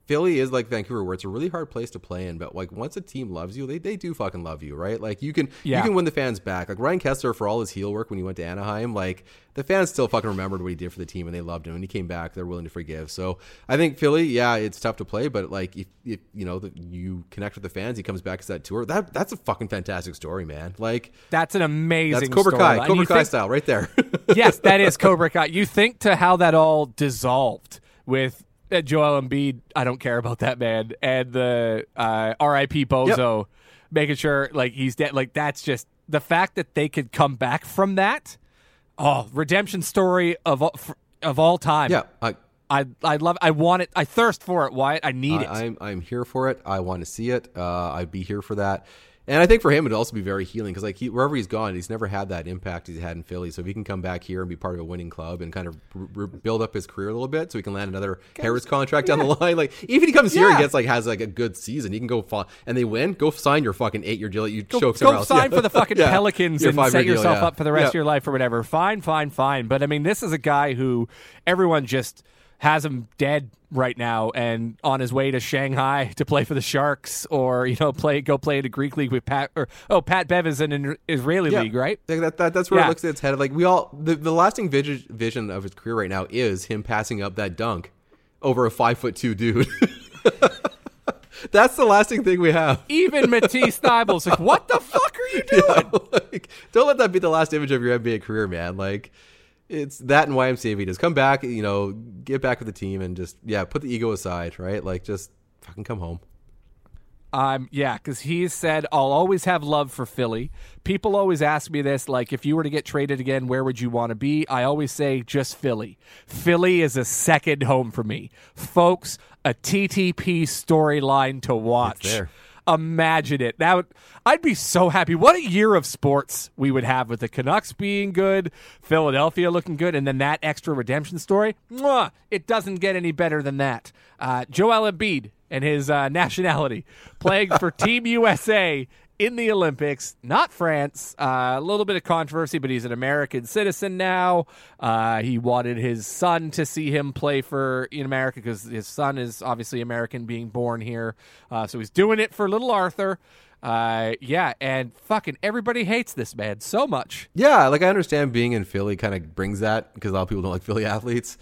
Philly is like Vancouver, where it's a really hard place to play in. But like once a team loves you, they, they do fucking love you, right? Like you can Yeah. you can win the fans back. Like Ryan Kessler, for all his heel work when he went to Anaheim, like the fans still fucking remembered what he did for the team and they loved him. And he came back, they're willing to forgive. So I think Philly, yeah, it's tough to play, but like if, if you know the, you connect with the fans, he comes back as that tour. That that's a fucking fantastic story, man. Like That's an amazing. that's Cobra Kai, storyline. Cobra You Kai think- style, right there. Yes, that is Cobra Kai. You think to how that all dissolved with uh, Joel Embiid, I don't care about that man, and the uh, R I P Bozo, making sure like he's dead. Like that's just the fact that they could come back from that. Oh, redemption story of all- of all time. Yeah, I, I I love. I want it. I thirst for it, Wyatt. I need it. I, I'm I'm here for it. I want to see it. Uh, I'd be here for that. And I think for him, it'd also be very healing because, like, he, wherever he's gone, he's never had that impact he's had in Philly. So if he can come back here and be part of a winning club and kind of r- r- build up his career a little bit, so he can land another Harris contract down the line. Like, even if he comes here and Yeah. gets like has like a good season, he can go fa- and they win. Go sign your fucking eight year deal. You Go, choke go somewhere else. sign Yeah. for the fucking Yeah. Pelicans Your and five-year set deal, yourself yeah. up for the rest Yeah. of your life or whatever. Fine, fine, fine. But I mean, this is a guy who everyone just has him dead right now and on his way to Shanghai to play for the Sharks or, you know, play go play in the Greek league with Pat or oh Pat Bev is in an Israeli Yeah. league, right? Like that, that, that's where Yeah. it looks at its head. Like we all, the, the lasting vision, vision of his career right now is him passing up that dunk over a five foot two dude. That's the lasting thing we have. Even Matisse Thybulle's like, what the fuck are you doing? Like, don't let that be the last image of your N B A career, man. Like, it's that and Y M C A Vitas. Come back, you know, get back with the team and just, yeah, put the ego aside, right? Like, just fucking come home. Um, yeah, because he said, I'll always have love for Philly. People always ask me this, like, if you were to get traded again, where would you want to be? I always say just Philly. Philly is a second home for me. Folks, a T T P storyline to watch. It's there. Imagine it. That would, I'd be so happy. What a year of sports we would have with the Canucks being good, Philadelphia looking good, and then that extra redemption story. Mwah, it doesn't get any better than that. Uh, Joel Embiid and his uh, nationality playing for Team U S A in the Olympics, not France. Uh, a little bit of controversy, but he's an American citizen now. Uh, he wanted his son to see him play for in America because his son is obviously American, being born here. Uh, so he's doing it for little Arthur. Uh, yeah, and fucking everybody hates this man so much. Yeah, like I understand being in Philly kind of brings that because a lot of people don't like Philly athletes.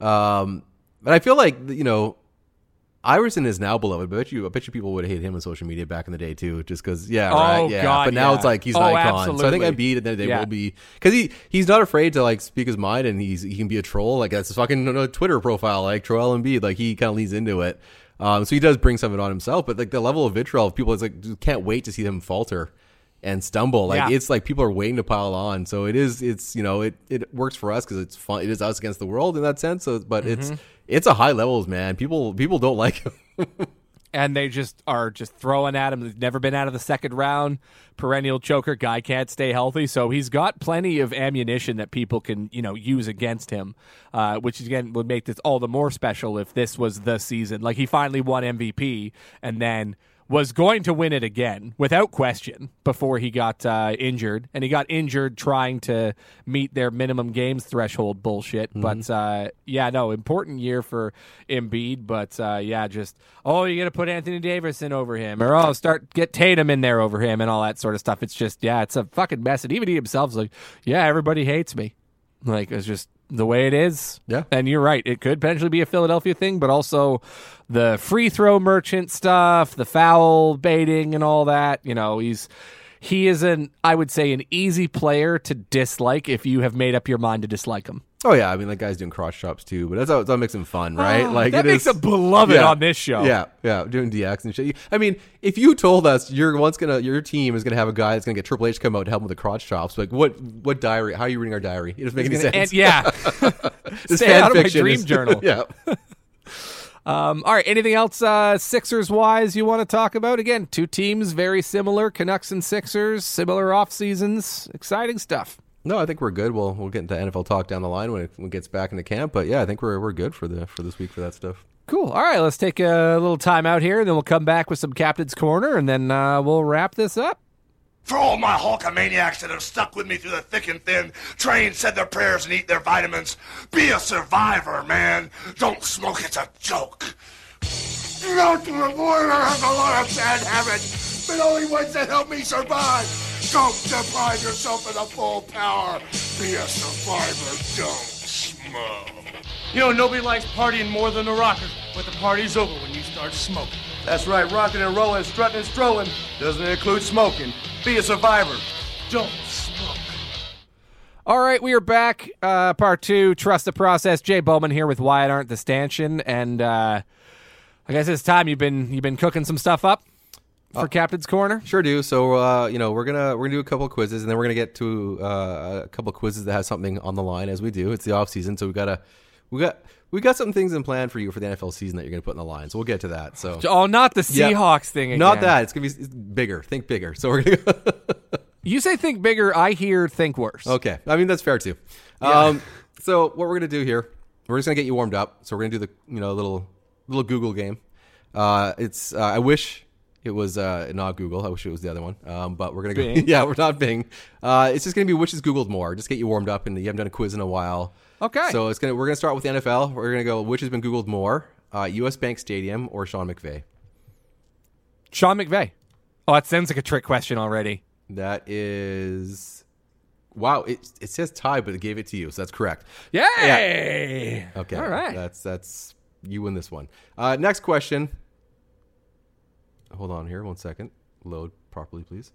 Um, but I feel like, you know, Iverson is now beloved, but I bet you, I bet you people would hate him on social media back in the day too, just because, yeah, Oh, right, yeah. God, but now yeah. it's like he's an Oh, icon. So I think absolutely. Embiid at the end of the day Yeah. will be because he he's not afraid to like speak his mind and he's he can be a troll. Like that's his fucking you know, Twitter profile, like Joel Embiid. Like he kind of leans into it. Um, so he does bring some of it on himself, but like the level of vitriol of people is like just can't wait to see them falter and stumble. Like Yeah. it's like people are waiting to pile on. So it is. It's you know it it works for us because it's fun. It is us against the world in that sense. So but Mm-hmm. it's it's a high levels, man. People people don't like him. And they just are just throwing at him. They've never been out of the second round. Perennial choker. Guy can't stay healthy. So he's got plenty of ammunition that people can, you know, use against him, uh, which again would make this all the more special if this was the season. Like he finally won M V P and then was going to win it again without question before he got uh, injured. And he got injured trying to meet their minimum games threshold bullshit. Mm-hmm. But uh, yeah, no, important year for Embiid. But uh, yeah, just, oh, you're going to put Anthony Davis in over him. Or, oh, start, get Tatum in there over him and all that sort of stuff. It's just, yeah, it's a fucking mess. And even he himself's like, yeah, everybody hates me. Like, it's just the way it is. Yeah. And you're right. It could potentially be a Philadelphia thing, but also the free throw merchant stuff, the foul baiting and all that. You know, he's he is an, I would say, an easy player to dislike if you have made up your mind to dislike him. Oh yeah, I mean that guy's doing cross chops too, but that's how that makes him fun, right? Oh, like that it makes is, him beloved yeah, on this show. Yeah, yeah, doing D X and shit. I mean, if you told us you're once gonna your team is gonna have a guy that's gonna get Triple H to come out to help him with the crotch chops, like what what diary? How are you reading our diary? It doesn't make any sense. And yeah, This stay fan out of my fiction dream is- journal. yeah. Um, all right. Anything else uh, Sixers-wise you want to talk about? Again, two teams very similar, Canucks and Sixers, similar off seasons. Exciting stuff. No, I think we're good. We'll we'll get into N F L talk down the line when it, when it gets back into camp. But yeah, I think we're we're good for the for this week for that stuff. Cool. All right. Let's take a little time out here, and then we'll come back with some Captain's Corner, and then uh, we'll wrap this up. For all my Hulkamaniacs that have stuck with me through the thick and thin, trained, said their prayers, and eat their vitamins, be a survivor, man. Don't smoke, it's a joke. You don't avoid I have a lot of bad habits, but only ones that help me survive. Don't deprive yourself of the full power. Be a survivor, don't smoke. You know, nobody likes partying more than the rockers, but the party's over when you start smoking. That's right, rocking and rolling, strutting and strolling doesn't include smoking. Be a survivor. Don't smoke. All right, we are back. Uh, part two, Trust the Process. Jay Bowman here with Wyatt Arndt, the stanchion, and uh, I guess it's time you've been you've been cooking some stuff up for uh, Captain's Corner. Sure do. So uh, you know we're gonna we're gonna do a couple of quizzes, and then we're gonna get to uh, a couple of quizzes that have something on the line as we do. It's the off season, so we gotta we got we got some things in plan for you for the N F L season that you're gonna put in the line. So we'll get to that. So oh, not the Seahawks yep. thing again. Not that. It's gonna be bigger. Think bigger. So we're gonna. Go You say think bigger. I hear think worse. Okay, I mean that's fair too. Yeah. Um, so what we're gonna do here, we're just gonna get you warmed up. So we're gonna do the you know little little Google game. Uh, it's uh, I wish it was uh, not Google. I wish it was the other one. Um, but we're gonna go. Bing? Yeah, we're not Bing. Uh, it's just gonna be which is Googled more. Just get you warmed up, and you haven't done a quiz in a while. Okay. So it's gonna we're gonna start with the N F L. We're gonna go which has been Googled more, uh, U S Bank Stadium or Sean McVay. Sean McVay. Oh, that sounds like a trick question already. That is, wow. It it says tie, but it gave it to you, so that's correct. Yay! Yeah. Okay. All right. That's that's you win this one. Uh, next question. Hold on here, one second. Load properly, please.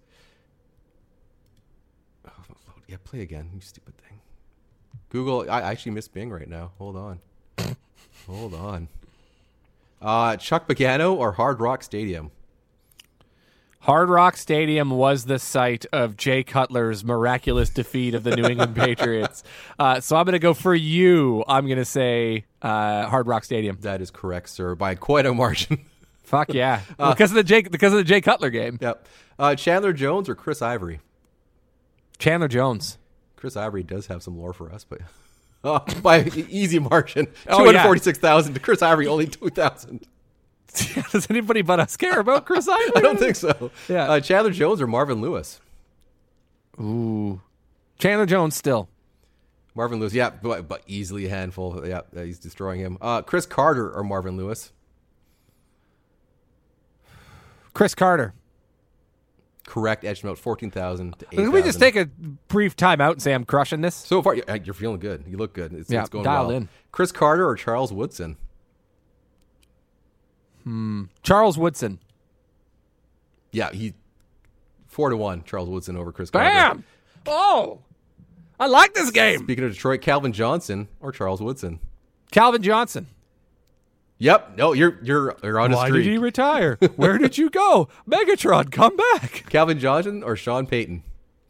Oh, load. Yeah, play again. You stupid thing. Google. I actually miss Bing right now. Hold on. Hold on. Uh, Chuck Pagano or Hard Rock Stadium? Hard Rock Stadium was the site of Jay Cutler's miraculous defeat of the New England Patriots. Uh, so I'm going to go for you. I'm going to say uh, Hard Rock Stadium. That is correct, sir, by quite a margin. Fuck yeah, uh, because of the Jay because of the Jay Cutler game. Yep. Uh, Chandler Jones or Chris Ivory? Chandler Jones. Chris Ivory does have some lore for us, but oh, by easy margin, Oh, two hundred forty-six thousand yeah. to Chris Ivory only two thousand. Does anybody but us care about Chris Ivory? I don't think so. Yeah. Uh, Chandler Jones or Marvin Lewis? Ooh. Chandler Jones still. Marvin Lewis, yeah, but, but easily a handful. Yeah, he's destroying him. Uh, Chris Carter or Marvin Lewis? Chris Carter. Correct. Edged him out fourteen thousand to eight thousand. Can we just take a brief time out and say I'm crushing this? So far, you're, you're feeling good. You look good. It's, Yeah, it's going dialed well. in. Chris Carter or Charles Woodson? Hmm. Charles Woodson. Yeah, he four to one. Charles Woodson over Chris Carter. Bam! Oh, I like this game. Speaking of Detroit, Calvin Johnson or Charles Woodson? Calvin Johnson. Yep. No, you're you're you're on a Why streak. did he retire? Where did you go? Megatron, come back. Calvin Johnson or Sean Payton?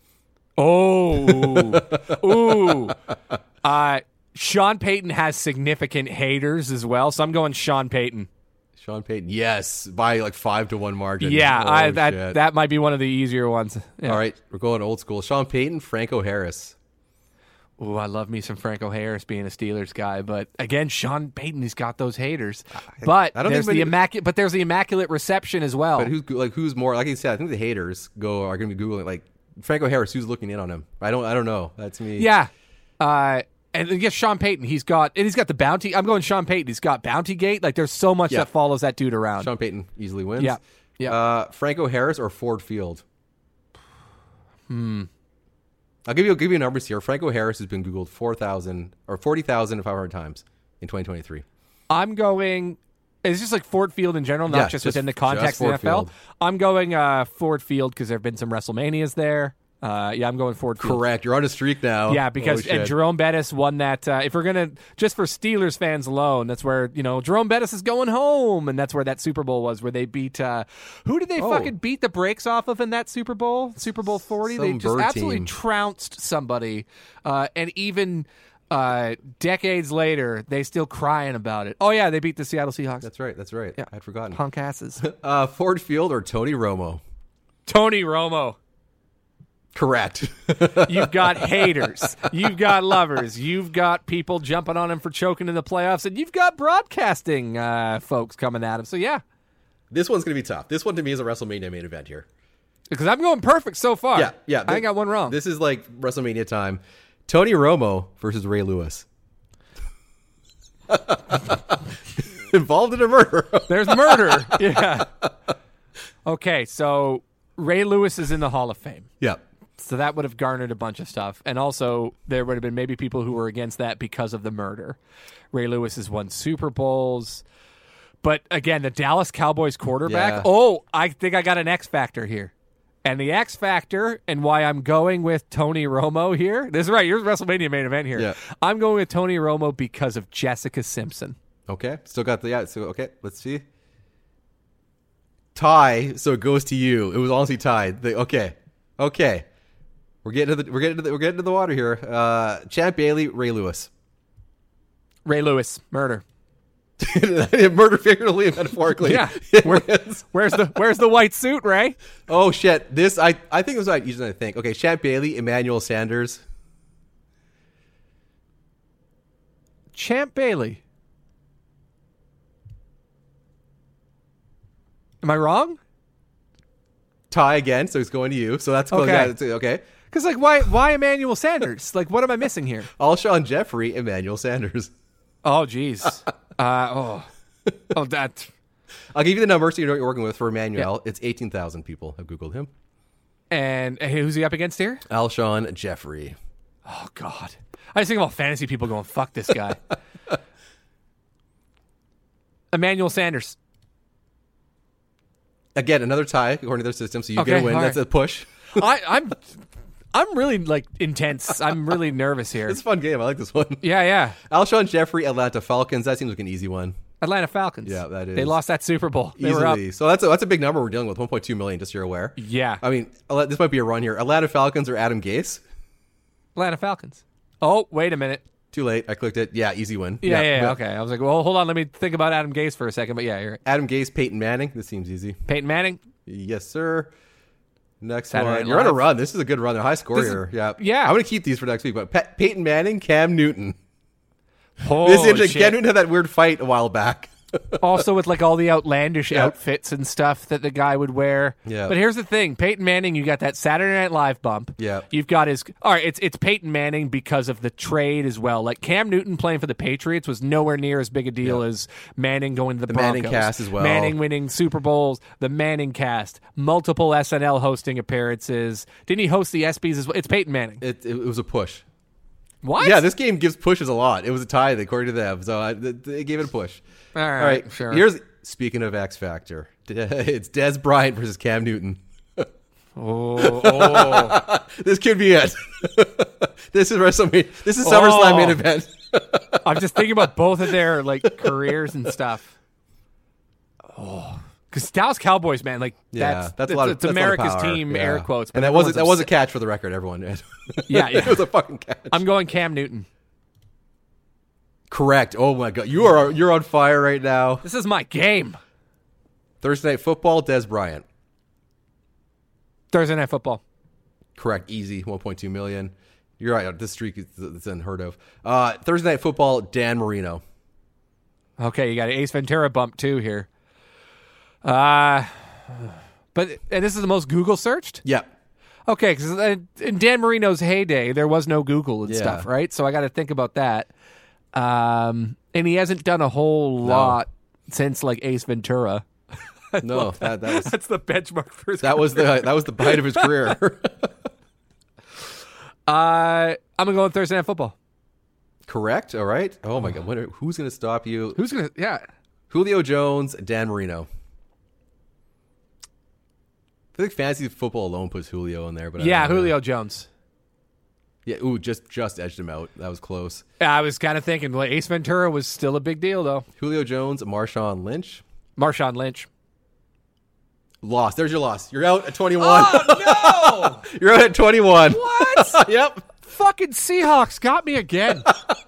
Oh, ooh. Uh, Sean Payton has significant haters as well, so I'm going Sean Payton. Sean Payton, yes, by like five to one margin. Yeah, Oh, I, that shit. that might be one of the easier ones. Yeah. All right, we're going old school. Sean Payton, Franco Harris. Ooh, I love me some Franco Harris being a Steelers guy, but again, Sean Payton, he's got those haters. But I don't there's think the many- immaculate, but there's the immaculate reception as well. But who's like who's more? Like I said, I think the haters go are going to be googling like Franco Harris. Who's looking in on him? I don't. I don't know. That's me. Yeah. Uh, and then, yes, Sean Payton, he's got, and he's got the bounty. I'm going Sean Payton. He's got Bounty Gate. Like, there's so much Yeah. that follows that dude around. Sean Payton easily wins. Yeah. Yeah. Uh, Franco Harris or Ford Field? Hmm. I'll give you I'll give you numbers here. Franco Harris has been Googled four thousand or forty thousand five hundred times in twenty twenty-three. I'm going, it's just like Ford Field in general, not Yeah, just, just- within the just context of the N Ford F L. Field. I'm going uh, Ford Field because there have been some WrestleManias there. Uh, yeah, I'm going Ford Field. Correct. You're on a streak now. Yeah, because Oh, and shit. Jerome Bettis won that. Uh, if we're gonna just for Steelers fans alone, that's where you know Jerome Bettis is going home, and that's where that Super Bowl was, where they beat. Uh, who did they Oh. fucking beat the brakes off of in that Super Bowl? Super Bowl forty. They Some just bird absolutely team. trounced somebody, uh, and even uh, decades later, they still crying about it. Oh yeah, they beat the Seattle Seahawks. That's right. That's right. Yeah. I'd forgotten. Punk asses. Uh, Ford Field or Tony Romo? Tony Romo. Correct. You've got haters. You've got lovers. You've got people jumping on him for choking in the playoffs. And you've got broadcasting uh, folks coming at him. So, yeah. This one's going to be tough. This one to me is a WrestleMania main event here. Because I'm going perfect so far. Yeah, yeah. I ain't got one wrong. This is like WrestleMania time. Tony Romo versus Ray Lewis. Involved in a murder. There's murder. Yeah. Okay, so Ray Lewis is in the Hall of Fame. Yeah. So that would have garnered a bunch of stuff. And also, there would have been maybe people who were against that because of the murder. Ray Lewis has won Super Bowls. But again, the Dallas Cowboys quarterback. Yeah. Oh, I think I got an X factor here. And the X factor, and why I'm going with Tony Romo here. This is right. You're WrestleMania main event here. Yeah. I'm going with Tony Romo because of Jessica Simpson. Okay. Still got the, yeah. So, okay. Let's see. Tie. So it goes to you. It was honestly tied. The, okay. Okay. We're getting to the, we're getting to the, we're getting to the water here. Uh, Champ Bailey, Ray Lewis. Ray Lewis, murder. Murder figuratively and metaphorically. Yeah. Where, where's the Where's the white suit, Ray? Oh shit! This I I think it was what I usually think. Okay, Champ Bailey, Emmanuel Sanders. Champ Bailey. Am I wrong? Tie again, so it's going to you. So that's close. Okay. Yeah, it's- okay. Because like, why Why Emmanuel Sanders? Like, what am I missing here? Alshon Jeffrey, Emmanuel Sanders. Oh, jeez. Uh, oh, oh, that. I'll give you the number so you know what you're working with for Emmanuel. It's eighteen thousand people have Googled him. And hey, who's he up against here? Alshon Jeffrey. Oh God, I just think about fantasy people going, "Fuck this guy." Emmanuel Sanders. Again, another tie according to their system, so you Okay, get a win. all That's right. a push. I, I'm, I'm really like intense. I'm really nervous here. It's a fun game. I like this one. Yeah, yeah. Alshon Jeffrey, Atlanta Falcons. That seems like an easy one. Atlanta Falcons. Yeah, that is. They lost that Super Bowl. They were up. Easily. So that's a, that's a big number we're dealing with. one point two million, just so you're aware. Yeah. I mean, this might be a run here. Atlanta Falcons or Adam Gase? Atlanta Falcons. Oh, wait a minute. Too late. I clicked it. Yeah, easy win. Yeah, yeah, yeah, but okay. I was like, well, hold on. Let me think about Adam Gase for a second. But yeah, you're right. Adam Gase, Peyton Manning. This seems easy. Peyton Manning. Yes, sir. Next Saturday one. Night You're on a Live. run. This is a good run. They're high score This is- here. Yeah. yeah. I'm going to keep these for next week. But Pe- Peyton Manning, Cam Newton. Oh, this is interesting. shit. Cam Newton had that weird fight a while back. Also with like all the outlandish Yeah. outfits and stuff that the guy would wear. Yeah. But here's the thing, Peyton Manning, you got that Saturday Night Live bump. Yeah. You've got his all right, it's it's Peyton Manning because of the trade as well. Like Cam Newton playing for the Patriots was nowhere near as big a deal Yeah. as Manning going to the, The Broncos. Manning cast as well. Manning winning Super Bowls, the Manning cast, multiple S N L hosting appearances. Didn't he host the ESPYs as well? It's Peyton Manning. It, it, it was a push. What? Yeah, this game gives pushes a lot. It was a tie, according to them. So I, they gave it a push. all right, All right. sure. Here's speaking of X Factor. It's Des Bryant versus Cam Newton. oh, oh. This could be it. This is WrestleMania. This is SummerSlam Oh. main event. I'm just thinking about both of their like careers and stuff. Oh, because Dallas Cowboys, man, like Yeah, that's, that's a lot of it's that's a lot of America's power. team, Yeah. air quotes. but And that was everyone's that was a upset. catch for the record, everyone. Yeah, yeah. It was a fucking catch. I'm going Cam Newton. Correct. Oh my god, you are you're on fire right now. This is my game. Thursday Night Football, Des Bryant. Thursday Night Football. Correct. Easy. one point two million. You're right. This streak is it's unheard of. Uh, Thursday Night Football, Dan Marino. Okay, you got an Ace Ventura bump too here. Uh but and this is the most Google searched. Yeah. Okay, because in Dan Marino's heyday, there was no Google and Yeah. stuff, right? So I got to think about that. Um, and he hasn't done a whole lot since like Ace Ventura. No, that that was That's the benchmark for his that was the that was the height of his career. Uh, I'm gonna go with Thursday Night Football. Correct. All right. Oh my god, what are, who's going to stop you? Who's gonna? Yeah, Julio Jones, Dan Marino. I think fantasy football alone puts Julio in there, but I yeah, don't know. Julio Jones. Yeah, ooh, just just edged him out. That was close. Yeah, I was kind of thinking like Ace Ventura was still a big deal though. Julio Jones, Marshawn Lynch. Marshawn Lynch. Lost. There's your loss. You're out at twenty-one. Oh no! You're out at twenty-one. What? Yep. Fucking Seahawks got me again.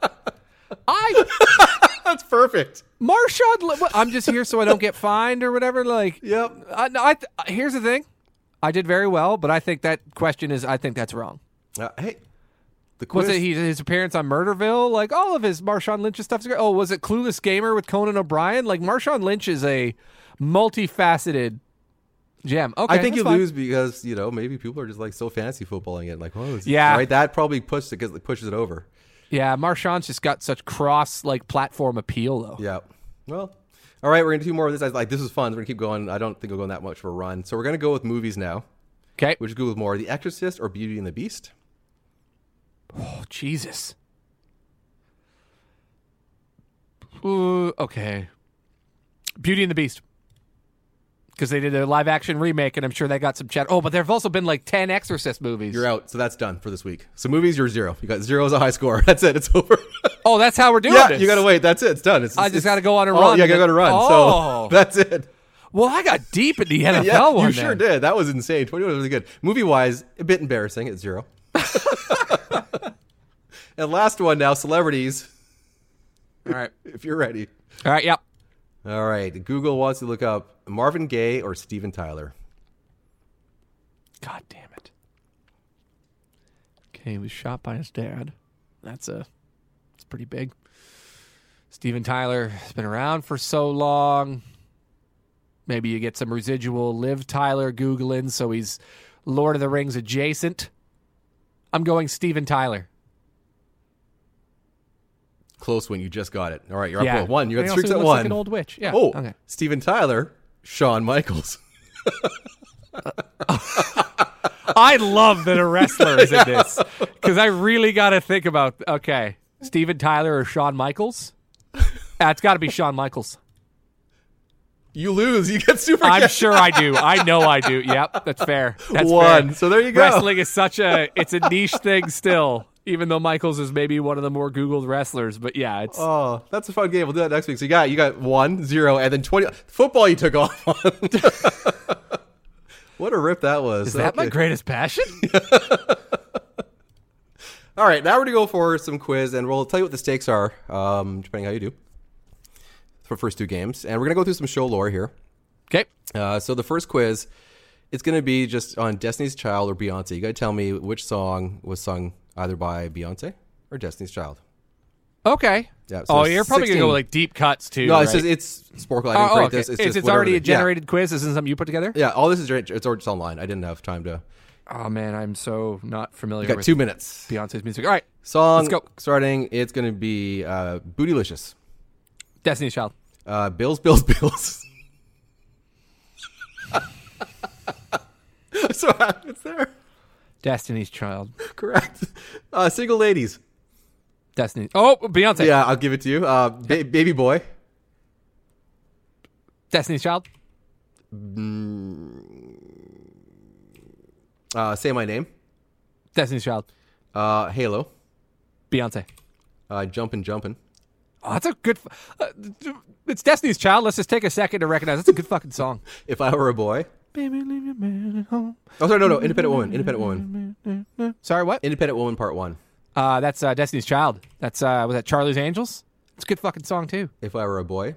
I That's perfect. Marshawn. Lynch- what, I'm just here so I don't get fined or whatever. Like, Yep. I, no, I, here's the thing. I did very well, but I think that question is. I think that's wrong. Uh, hey, the quiz. Was it he, his appearance on Murderville? Like all of his Marshawn Lynch stuff's great. Oh, was it Clueless Gamer with Conan O'Brien? Like Marshawn Lynch is a multifaceted gem. Okay, I think that's you fine. lose because you know maybe people are just like so fancy footballing it. Like, oh, is- Yeah. right. That probably pushes it, 'cause it pushes it over. Yeah, Marshawn's just got such cross like platform appeal though. Yeah. Well, All right, we're gonna do more of this. I like this was fun. We're gonna keep going. I don't think we'll go on that much of a run. So we're gonna go with movies now. Okay. Which Google more, The Exorcist or Beauty and the Beast? Oh, Jesus. Ooh, okay. Beauty and the Beast. Because they did a live action remake, and I'm sure they got some chat. Oh, but there have also been like ten Exorcist movies. You're out. So that's done for this week. So movies, you're zero. You got zero as a high score. That's it. It's over. Oh, that's how we're doing yeah, this. you gotta wait. That's it. It's done. It's, I it's, just got to go on a oh, run. Yeah, you gotta go on a run. Oh. So that's it. Well, I got deep in the N F L yeah, one. you sure then. did. That was insane. twenty-one was really good. Movie wise, a bit embarrassing at zero. And last one now, celebrities. All right. If you're ready. All right, yep. All right. Google wants to look up Marvin Gaye or Steven Tyler. God damn it. Okay, he was shot by his dad. That's a that's pretty big. Steven Tyler has been around for so long. Maybe you get some residual Liv Tyler Googling, so he's Lord of the Rings adjacent. I'm going Steven Tyler. Close one. You just got it. All right, you're Yeah. up to one. You got He the also streaks at looks one. like an old witch. Yeah. Oh, Okay. Steven Tyler, Shawn Michaels. I love that a wrestler is in this because I really got to think about, okay, Steven Tyler or Shawn Michaels? Ah, it's got to be Shawn Michaels. You lose. You get super. I'm cash. sure I do. I know I do. Yep, that's fair. That's One. fair. So there you go. Wrestling is such a, it's a niche thing still, even though Michaels is maybe one of the more Googled wrestlers. But yeah, it's. Oh, that's a fun game. We'll do that next week. So you got you got one, zero, and then twenty. Football you took off on. What a rip that was. Is that my Okay. greatest passion? All right, now we're going to go for some quiz, and we'll tell you what the stakes are, um, depending how you do, for first two games. And we're going to go through some show lore here. Okay. Uh, so the first quiz, it's going to be just on Destiny's Child or Beyonce. You got to tell me which song was sung either by Beyonce or Destiny's Child. Okay. Yeah, so oh, you're probably going to sixteen go with like deep cuts too. No, right? it's just, it's Sporkle. I didn't Oh, create okay. this. It's, It's, just it's whatever already it a is. Yeah. generated quiz. This isn't something you put together? Yeah, all this is gener- it's already just online. I didn't have time to. Oh, man, I'm so not familiar You got with two minutes. Beyonce's music. All right. Song Let's go. starting. It's going to be uh, Bootylicious. Destiny's Child. Uh, Bills, Bills, Bills. So what happens there? Destiny's Child. Correct. Uh, Single Ladies. Destiny. Oh, Beyonce. Yeah, I'll give it to you. Uh, ba- Baby Boy. Destiny's Child. Uh, Say My Name. Destiny's Child. Uh, Halo. Beyonce. Uh, Jumpin' Jumpin'. Oh, that's a good. F- uh, it's Destiny's Child. Let's just take a second to recognize that's a good fucking song. If I Were a Boy. Baby, leave your man at home. Oh, sorry, no, no. Independent Woman. Independent Woman. Sorry, what? Independent Woman Part One. Uh, that's uh, Destiny's Child. That's uh, was that Charlie's Angels? It's a good fucking song too. If I Were a Boy.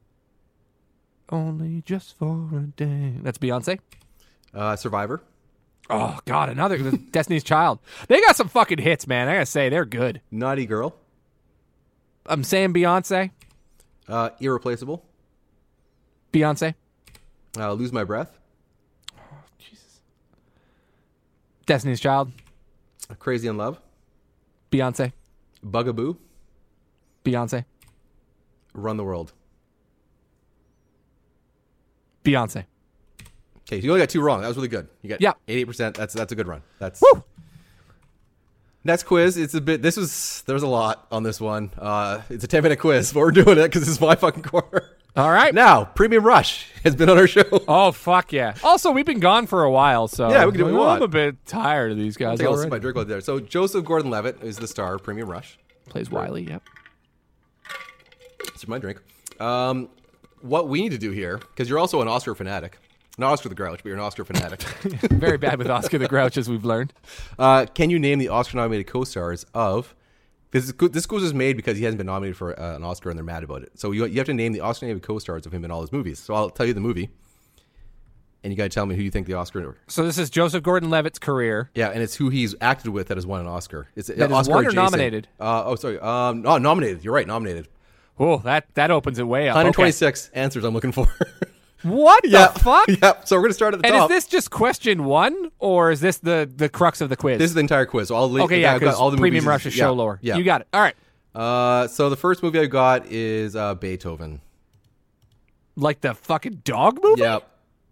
Only just for a day. That's Beyonce. Uh, Survivor. Oh God, another Destiny's Child. They got some fucking hits, man. I gotta say they're good. Naughty Girl. I'm saying Beyonce. Uh, Irreplaceable. Beyonce. Uh, Lose My Breath. Destiny's Child. Crazy in Love. Beyonce. Bugaboo. Beyonce. Run the World. Beyonce. Okay, you only got two wrong. That was really good. You got Yeah. eighty-eight percent. That's that's a good run. That's Woo! Next quiz. It's a bit. This was there's a lot on this one. Uh, it's a ten minute quiz, but we're doing it because it's my fucking corner. All right. Now, Premium Rush has been on our show. Oh fuck yeah! Also, we've been gone for a while, so Yeah, we can do what we I'm want. a bit tired of these guys. Take a already. sip of my drink while there. So Joseph Gordon-Levitt is the star of Premium Rush. Plays Wiley. Yep. This is my drink. Um, what we need to do here, because you're also an Oscar fanatic, not Oscar the Grouch, but you're an Oscar fanatic. Very bad with Oscar the Grouch, as we've learned. Uh, can you name the Oscar-nominated co-stars of? This is, this quiz was made because he hasn't been nominated for uh, an Oscar, and they're mad about it. So you you have to name the Oscar-nominated co-stars of him in all his movies. So I'll tell you the movie, and you got to tell me who you think the Oscar. So this is Joseph Gordon-Levitt's career. Yeah, and it's who he's acted with that has won an Oscar. It's That is Oscar won or adjacent. nominated? Uh, oh, sorry. Um, no, nominated. You're right. Nominated. Oh, that that opens it way up. one hundred Okay. twenty-six answers I'm looking for. What yeah. the fuck? Yeah. So we're gonna start at the And top. is this just question one, or is this the, the crux of the quiz? This is the entire quiz. So I'll li- okay, yeah, I've got because all the Premium movies. Rush is yeah, show lore. Yeah. You got it. All right. Uh, so the first movie I got is uh, Beethoven. Like the fucking dog movie? Yep.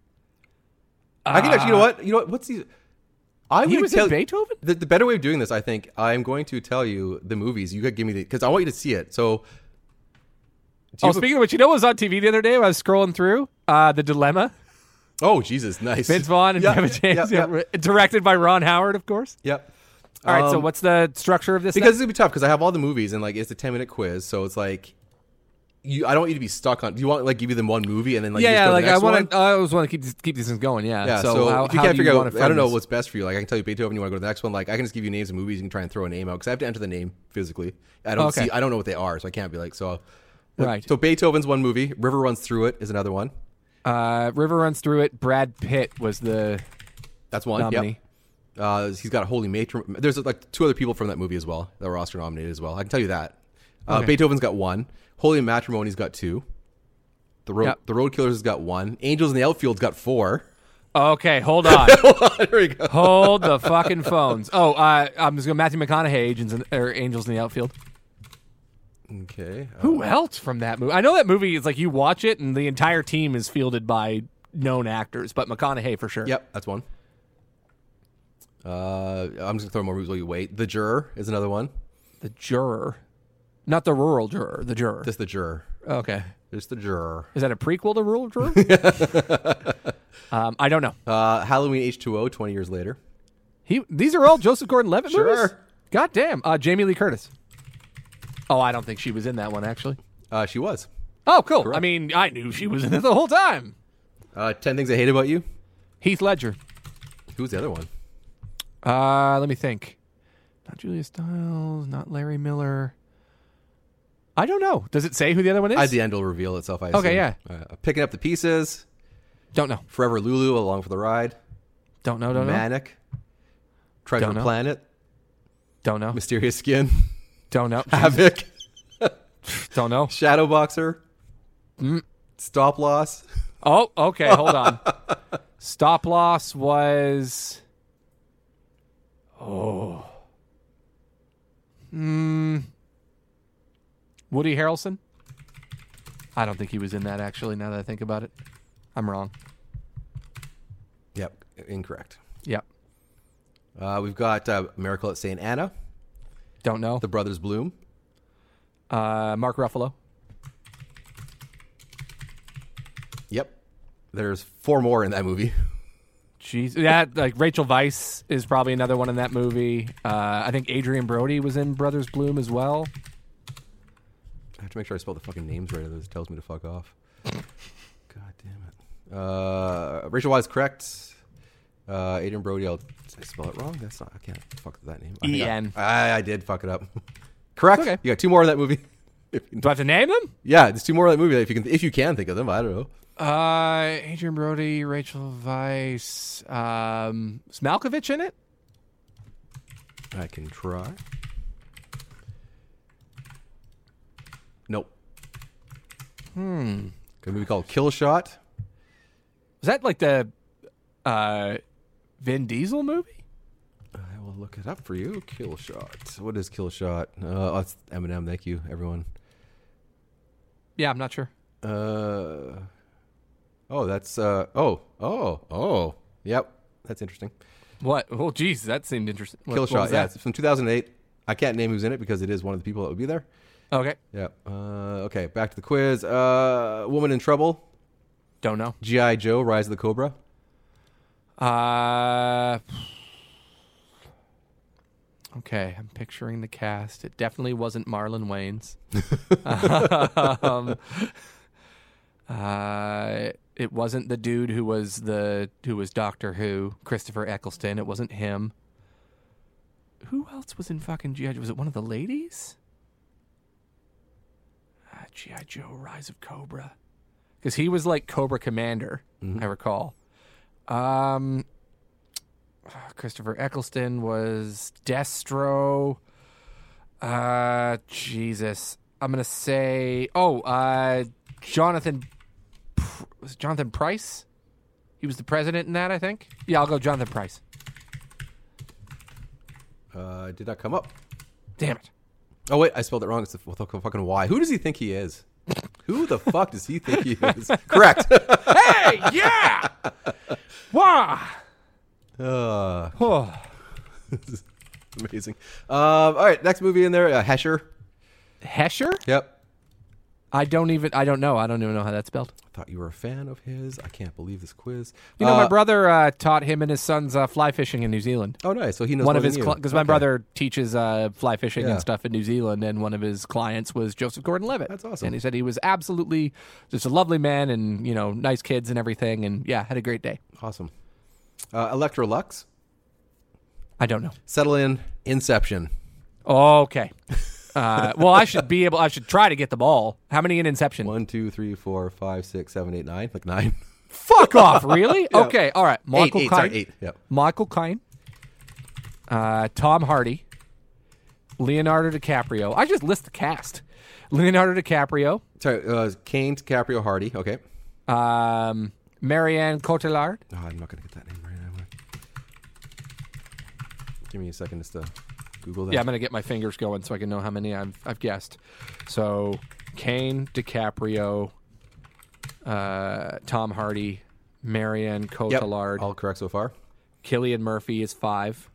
I can actually, you know what? You know what? What's the... I He would was tell, in Beethoven? The, the better way of doing this, I think, I'm going to tell you the movies. You got to give me the... Because I want you to see it. So... do you Oh, have a- speaking of which, you know what was on T V the other day when I was scrolling through? Uh, The Dilemma. Oh, Jesus. Nice. Vince Vaughn and Yeah, Kevin yeah, James. yeah, yeah, yeah. Directed by Ron Howard, of course. Yep. All right, so Um, what's the structure of this? Because it's then? gonna be tough because I have all the movies and like it's a ten minute quiz, so it's like you. I don't want you to be stuck on. Do you want like give you them one movie and then like yeah, you just yeah, go to like the I next want one? to. I always want to keep these- keep these things going. Yeah. Yeah. So, So, how, if you how can't do figure you out, want I to don't know this? what's best for you. Like I can tell you Beethoven, you want to go to the next one. Like I can just give you names of movies. You can try and throw a name out because I have to enter the name physically. I don't Okay. see. I don't know what they are, so I can't be like so. Right. So Beethoven's one movie. River Runs Through It is another one. Uh, River Runs Through It. Brad Pitt was the That's one. nominee. Yep. Uh, he's got Holy Matron. There's like two other people from that movie as well that were Oscar nominated as well. I can tell you that. Uh, Okay. Beethoven's got one. Holy Matrimony's got two. The road, Yep. the Road Killers has got one. Angels in the Outfield's got four. Okay, hold on. There we go. Hold the fucking phones. Oh, uh, I'm just going Matthew McConaughey, Agents in, or Angels in the Outfield. Okay. Uh, Who else from that movie? I know that movie is like you watch it and the entire team is fielded by known actors, but McConaughey for sure. Yep, that's one. Uh, I'm just gonna throw more movies while you wait. The Juror is another one. The Juror, not the rural juror. The Juror. Just The Juror. Okay. There's The Juror. Is that a prequel to Rural Juror? um, I don't know. Uh, Halloween H two O, twenty years later. He. These are all Joseph Gordon-Levitt Sure. movies. God damn. Uh, Jamie Lee Curtis. Oh, I don't think she was in that one actually. Uh, she was. Oh, cool. Correct. I mean, I knew she was in it the whole time. Uh, Ten Things I Hate About You. Heath Ledger. Who's the other one? Uh, let me think. Not Julia Stiles, not Larry Miller. I don't know. Does it say who the other one is? At the end, will reveal itself. I Okay, assume. yeah. Uh, Picking Up the Pieces. Don't know. Forever Lulu, Along for the Ride. Don't know. Don't know. Manic. Treasure Don't know. Planet. Don't know. Mysterious Skin. Don't know. Havoc. Don't know. Shadow Boxer. Mm. Stop Loss. Oh, okay. Hold on. Stop Loss was. Oh. Hmm. Woody Harrelson? I don't think he was in that, actually, now that I think about it. I'm wrong. Yep, incorrect. Yep. Uh, we've got uh, Miracle at Saint Anna. Don't know. The Brothers Bloom. Uh, Mark Ruffalo. Yep. There's four more in that movie. Jeez. Yeah, like Rachel Weisz is probably another one in that movie. Uh, I think Adrian Brody was in Brothers Bloom as well. I have to make sure I spell the fucking names right. Otherwise it tells me to fuck off. God damn it. Uh, Rachel Weisz, correct. Uh, Adrian Brody, I'll, did I spell it wrong? That's not, I can't fuck with that name. I think E N. I, I, I did fuck it up. Correct. Okay. You got two more in that movie. If you- Do I have to name them? yeah, there's two more in that movie if you can, if you can think of them. I don't know. Uh, Adrian Brody, Rachel Weisz. Um, is Malkovich in it? I can try. Nope. Hmm. A movie called Kill Shot. Was that like the uh, Vin Diesel movie? I will look it up for you. Kill Shot. What is Kill Shot? Uh, oh, it's Eminem. Thank you, everyone. Yeah, I'm not sure. Uh, oh, that's uh, oh, oh, oh. Yep, that's interesting. What? Oh, geez, that seemed interesting. What- Kill what Shot. was Yeah, that? it's from two thousand eight. I can't name who's in it because it is one of the people that would be there. Okay. Yeah. Uh, okay, back to the quiz. Uh, Woman in Trouble. Don't know. G I. Joe, Rise of the Cobra. Uh, okay, I'm picturing the cast. It definitely wasn't Marlon Wayans. um, uh, it wasn't the dude who was the who was Doctor Who, Christopher Eccleston. It wasn't him. Who else was in fucking G I. Joe? Was it one of the ladies? Uh, G I. Joe, Rise of Cobra. Because he was like Cobra Commander, I recall. Um, Christopher Eccleston was Destro. Uh, Jesus. I'm going to say, oh, uh, Jonathan, Pr- was it Jonathan Price? He was the president in that, I think. Yeah, I'll go Jonathan Price. Uh, did not come up. Damn it. Oh wait, I spelled it wrong. It's the f- fucking Y. Who does he think he is? Who the fuck does he think he is? Correct. Hey, yeah! Wow. Uh, Oh. this is amazing. Um, all right, next movie in there, uh, Hesher. Hesher? Yep. I don't even, I don't know. I don't even know how that's spelled. I thought you were a fan of his. I can't believe this quiz. You know, Uh, my brother uh, taught him and his sons uh, fly fishing in New Zealand. Oh, nice. So he knows One more of his, than you. because my Okay. brother teaches uh, fly fishing Yeah. and stuff in New Zealand, and one of his clients was Joseph Gordon-Levitt. That's awesome. And he said he was absolutely just a lovely man, and you know, nice kids and everything, and yeah, had a great day. Awesome. Uh, Electrolux. I don't know. Settle in. Inception. Okay. Uh, well, I should be able. I should try to get them all. How many in Inception? One, two, three, four, five, six, seven, eight, nine. Like nine. Fuck off! Really? Okay. All right. Michael eight, eight, Caine. sorry, eight. Yep. Michael Caine. Uh, Tom Hardy. Leonardo DiCaprio. I just list the cast. Leonardo DiCaprio. Sorry, uh, Kane, DiCaprio, Hardy. Okay. Um, Marianne Cotillard. Oh, I'm not going to get that name right now. Give me a second just to Google that. Yeah, I'm gonna get my fingers going so I can know how many I've I've guessed. So, Caine, DiCaprio, uh, Tom Hardy, Marianne Yep. Cotillard, All correct so far. Cillian Murphy is five.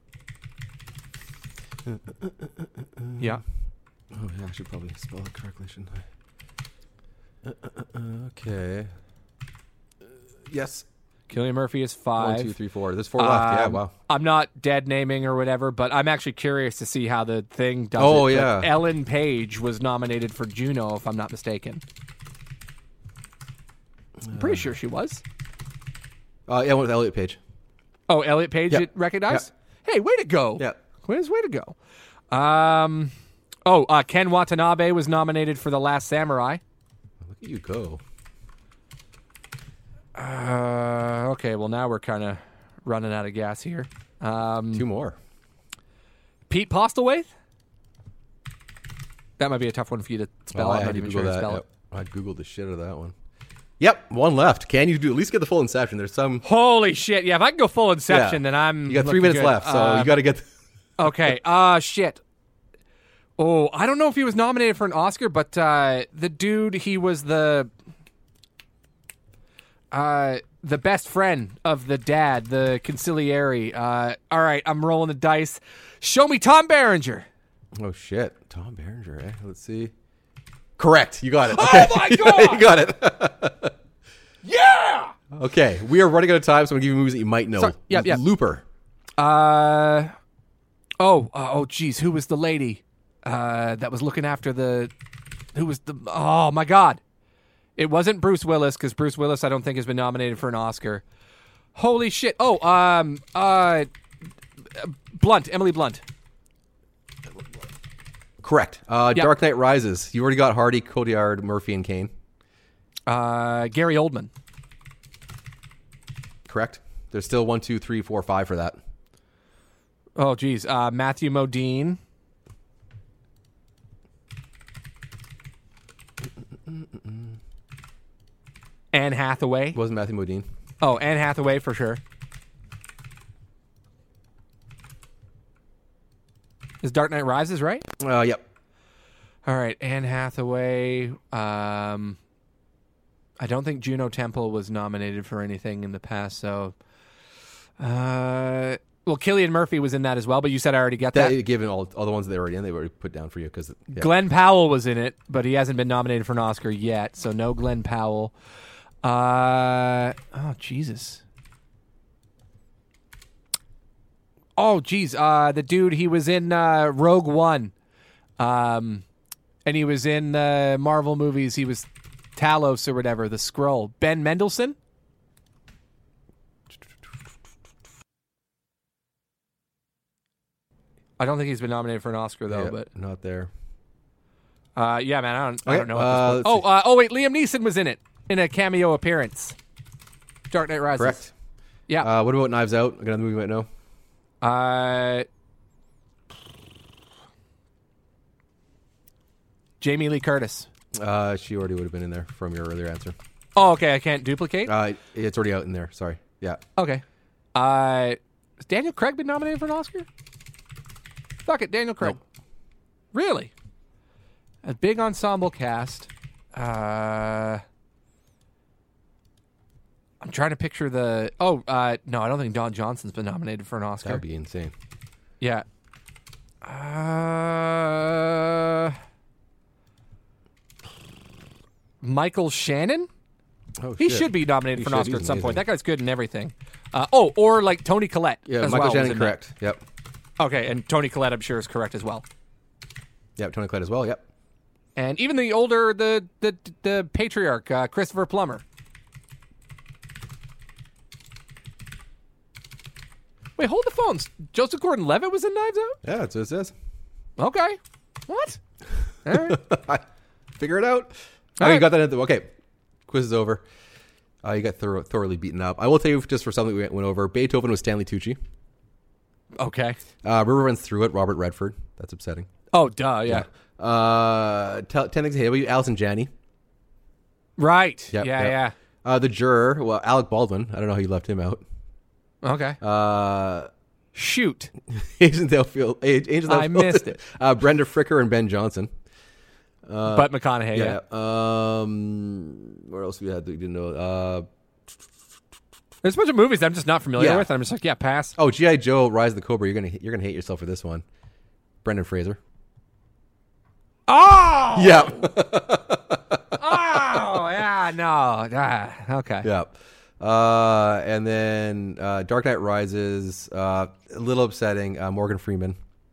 Yeah. Oh, yeah, I should probably spell it correctly, shouldn't I? Uh, uh, uh, okay. Uh, yes. Cillian Murphy is five. One, two, three, four. There's four left. Yeah, Um, wow. I'm not dead naming or whatever, but I'm actually curious to see how the thing does Oh, it. But yeah. Ellen Page was nominated for Juno, if I'm not mistaken. I'm pretty sure she was. Uh, yeah, I went with Elliot Page. Oh, Elliot Page, Yeah. you recognize? Hey, way to go. Yeah. Quiz, way to go. Um, oh, uh, Ken Watanabe was nominated for The Last Samurai. Look at you go. Uh, okay, well, now we're kind of running out of gas here. Um, Two more. Pete Postlewaite? That might be a tough one for you to spell. Oh, I I'm had not to even Google sure to that. spell Yep. it. I Googled the shit out of that one. Yep, one left. Can you do at least get the full Inception? There's some. Holy shit. Yeah, if I can go full Inception, Yeah. then I'm You got three looking minutes good. left, so Uh, you got to get. Okay. Uh shit. Oh, I don't know if he was nominated for an Oscar, but uh, the dude, he was the uh, the best friend of the dad, the conciliary. Uh, all right, I'm rolling the dice. Show me Tom Berenger. Oh shit, Tom Berenger. Eh? Let's see. Correct. You got it. Okay. Oh my god! you got it. Yeah. Okay, we are running out of time, so I'm gonna give you movies that you might know. Sorry. Yep, yep. Looper. Uh oh. Uh, oh, geez. Who was the lady uh, that was looking after the? Who was the? Oh my god. It wasn't Bruce Willis, because Bruce Willis, I don't think, has been nominated for an Oscar. Holy shit! Oh, um, uh, Blunt, Emily Blunt. Correct. Uh, Yep. Dark Knight Rises. You already got Hardy, Cotillard, Murphy, and Kane. Uh, Gary Oldman. Correct. There's still one, two, three, four, five for that. Oh, geez. Uh, Matthew Modine. Anne Hathaway. It wasn't Matthew Modine. Oh, Anne Hathaway for sure. Is Dark Knight Rises right? Uh, yep. All right, Anne Hathaway. Um, I don't think Juno Temple was nominated for anything in the past, so. Uh, well, Cillian Murphy was in that as well, but you said I already got that. That, given all, all the ones that they were already in, they were already put down for you because. Yeah. Glenn Powell was in it, but he hasn't been nominated for an Oscar yet, so no Glenn Powell. Uh, oh, Jesus. Oh, geez. Uh, the dude, he was in uh, Rogue One. Um, and he was in the Marvel movies. He was Talos or whatever, the Skrull. Ben Mendelsohn? I don't think he's been nominated for an Oscar, though, Yep, but... not there. Uh, yeah, man, I don't, I Okay, don't know. uh, At this point. let's oh, uh, oh, wait, Liam Neeson was in it in a cameo appearance. Dark Knight Rises. Correct. Yeah. Uh, what about Knives Out? I got another movie you might know. Uh, Jamie Lee Curtis. Uh, she already would have been in there from your earlier answer. Oh, okay. I can't duplicate. Uh, it's already out in there. Sorry. Yeah. Okay. Uh, has Daniel Craig been nominated for an Oscar? Fuck it, Daniel Craig. Nope. Really? A big ensemble cast. Uh, I'm trying to picture the. Oh, uh, no, I don't think Don Johnson's been nominated for an Oscar. That would be insane. Yeah. Uh, Michael Shannon? Oh, He shit. should be nominated He for an should. Oscar He's at some point. amazing. That guy's good in everything. Uh, oh, or like Tony Collette. Yeah, as Michael well, was Shannon, in that. correct. Yep. Okay, and Tony Collette, I'm sure, is correct as well. Yep, Tony Collette as well. Yep. And even the older, the the the patriarch, uh, Christopher Plummer. Wait, hold the phones. Joseph Gordon-Levitt was in Knives Out? Yeah, that's what it says. Okay. What? All right. Figure it out. All Oh, you right. got that. At the, okay, quiz is over. Uh, you got thorough, thoroughly beaten up. I will tell you just for something we went over. Beethoven was Stanley Tucci. Okay. Uh, River Runs Through It, Robert Redford. That's upsetting. Oh, duh, yeah. Uh, tell, ten things to hate about you, Allison Janney. Right. Yep, yeah, yep. yeah. Uh, the Juror, well, Alec Baldwin. I don't know how you left him out. Okay. Uh, Shoot. Agent Delfield. Agent I missed it. Uh, Brenda Fricker and Ben Johnson. Uh, but McConaughey, yeah. yeah. Um, where else we had that we didn't know? Uh, There's a bunch of movies that I'm just not familiar Yeah. with, and I'm just like, yeah, pass. oh, G I. Joe: Rise of the Cobra. You're gonna you're gonna hate yourself for this one. Brendan Fraser. Oh! Yeah. Oh, yeah, no. Ah, okay. Yeah. Uh, and then uh, Dark Knight Rises. Uh, a little upsetting. Uh, Morgan Freeman.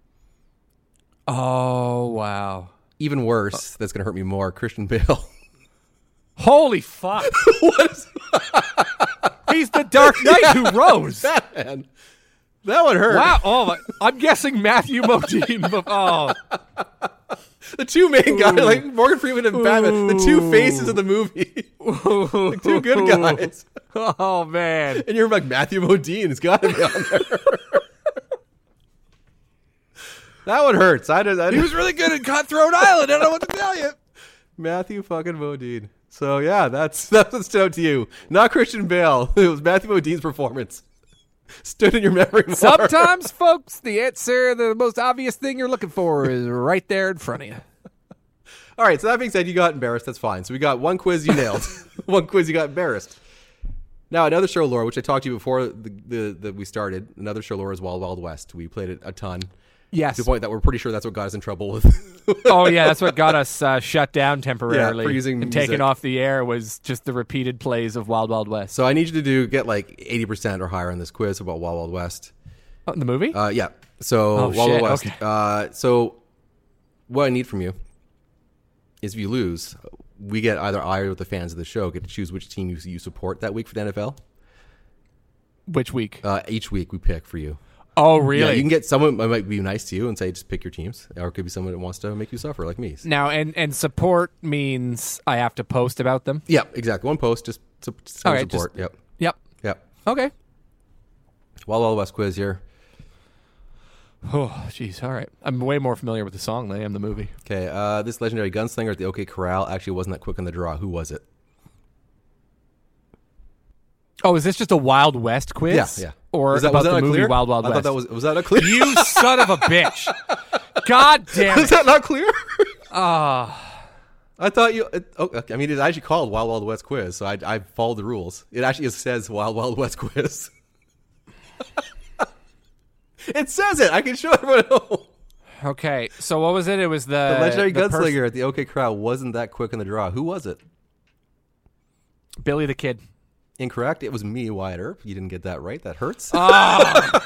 Oh, wow. Even worse. That's gonna hurt me more. Christian Bale. Holy fuck. What is He's the Dark Knight who rose. Batman? That one hurt. Wow. Oh, my- I'm guessing Matthew Modine. but- Oh, The two main guys, like Morgan Freeman and Batman, the two faces of the movie, the two good guys. oh man. And you're like, Matthew Modine has got to be on there. That one hurts. I did. I He was really good at Cutthroat Island. I don't know what to tell you. Matthew fucking Modine. So yeah, that's that's what stood out to you. Not Christian Bale. It was Matthew Modine's performance. Stood in your memory more. Sometimes, folks, the answer, the most obvious thing you're looking for is right there in front of you. All right. So that being said, you got embarrassed. That's fine. So we got one quiz you nailed. One quiz you got embarrassed. Now another show lore, which I talked to you before the the, the we started. Another show lore is Wild Wild West. We played it a ton. Yes. To the point that we're pretty sure that's what got us in trouble with. Oh, yeah, that's what got us uh, shut down temporarily. Yeah, for using and taken music. off the air was just the repeated plays of Wild Wild West. So I need you to do get like eighty percent or higher on this quiz about Wild Wild West. Oh, the movie? Uh, yeah. So Oh, Wild shit, Wild West. okay. Uh, so what I need from you is if you lose, we get either I or the fans of the show get to choose which team you, you support that week for the N F L. Which week? Uh, each week we pick for you. Oh, really? Yeah, you can get someone that might be nice to you and say just pick your teams, or it could be someone that wants to make you suffer, like me. Now, and, and support means I have to post about them? Yeah, exactly. One post, just su- All right, support. just- Yep, Yep. yep. Okay. Wild Wild West quiz here. Oh, jeez. All right. I'm way more familiar with the song than I am the movie. Okay, uh, this legendary gunslinger at the OK Corral actually wasn't that quick on the draw. Who was it? Oh, is this just a Wild West quiz? Yeah, yeah. Or Was that- about was that the not movie clear? Wild Wild I West? thought that was was that not clear? You son of a bitch. God damn Is it. that not clear? Ah. I thought you. It, oh, okay, I mean, it's actually called Wild Wild West quiz, so I, I followed the rules. It actually says Wild Wild West quiz. It says it. I can show everyone at home. Okay, so what was it? It was the... The legendary the pers- gunslinger at the OK Corral wasn't that quick in the draw. Who was it? Billy the Kid. Incorrect. It was me, Wyatt Earp. You didn't get that right. That hurts. Oh.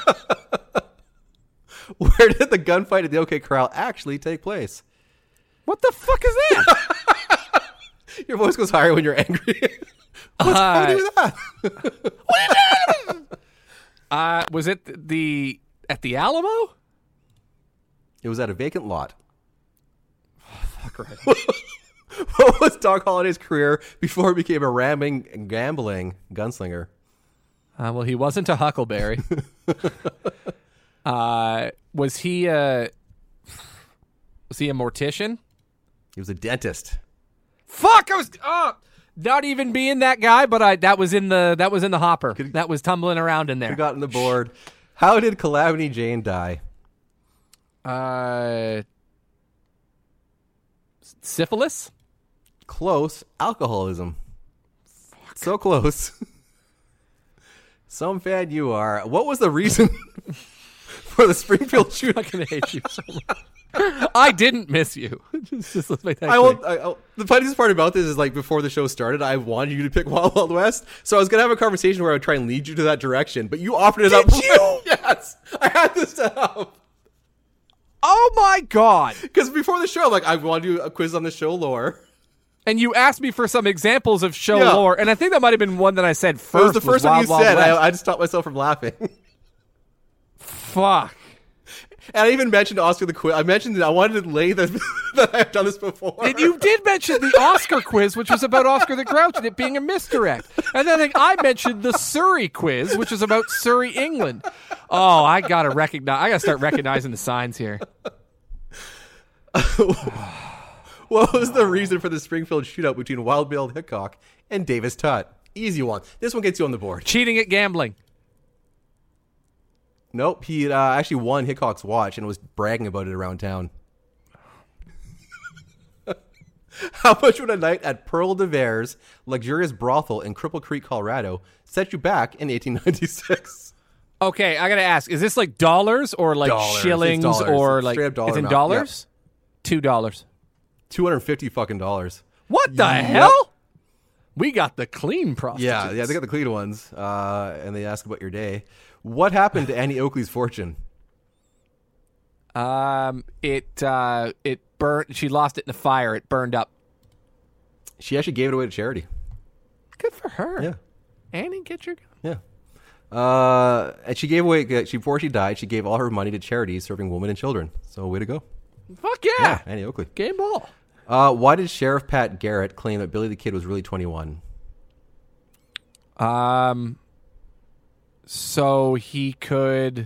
Where did the gunfight at the OK Corral actually take place? What the fuck is that? Your voice goes higher when you're angry. What's Uh, happening with that? uh, was it the... At the Alamo? It was at a vacant lot. Fuck right. What was Doc Holliday's career before he became a ramming and gambling gunslinger? Uh, well, he wasn't a Huckleberry. uh, was he a... Was he a mortician? He was a dentist. Fuck! I was... Oh, not even being that guy, but I that was in the that was in the hopper. Could've- that was tumbling around in there. Who got on the board? How did Calamity Jane die? Uh, syphilis? Close. Alcoholism. So close. Some fan you are. What was the reason for the Springfield shootout? I fucking hate you so much. I didn't miss you. just, just let's make that I clear. will, I, I, the funniest part about this is, like, before the show started, I wanted you to pick Wild Wild West, so I was gonna have a conversation where I would try and lead you to that direction, but you offered it Did up. you? Yes, I had this set up Oh my god! because before the show, like, I want to do a quiz on the show lore. And you asked me for some examples of show Yeah. lore, and I think that might have been one that I said first. It was the first one Wild you Wild said. West. I, I just stopped myself from laughing. Fuck. And I even mentioned Oscar the Quiz. I mentioned that I wanted to lay the, that I've done this before. And you did mention the Oscar quiz, which was about Oscar the Grouch and it being a misdirect. And then I think I mentioned the Surrey quiz, which is about Surrey, England. Oh, I gotta recognize. I gotta start recognizing the signs here. What was the reason for the Springfield shootout between Wild Bill Hickok and Davis Tutt? Easy one. This one gets you on the board. Cheating at gambling. Nope. He uh, actually won Hickok's watch and was bragging about it around town. How much would a night at Pearl de Verre's luxurious brothel in Cripple Creek, Colorado, set you back in eighteen ninety-six? Okay, I gotta ask: is this like dollars or like Dollars. It's shillings dollars. or It's like straight up dollar it's in amount. dollars? Two dollars. two hundred fifty fucking dollars. What the Yep. hell? We got the clean prostitutes. Yeah, yeah, they got the clean ones. Uh, and they ask about your day. What happened to Annie Oakley's fortune? Um, it uh, it burned. She lost it in a fire. It burned up. She actually gave it away to charity. Good for her. Yeah. Annie, get your. Yeah. Uh, and she gave away, she, before she died, she gave all her money to charities serving women and children. So, way to go. Fuck yeah. Annie Oakley. Game ball. Uh, why did Sheriff Pat Garrett claim that Billy the Kid was really twenty-one? Um, so he could.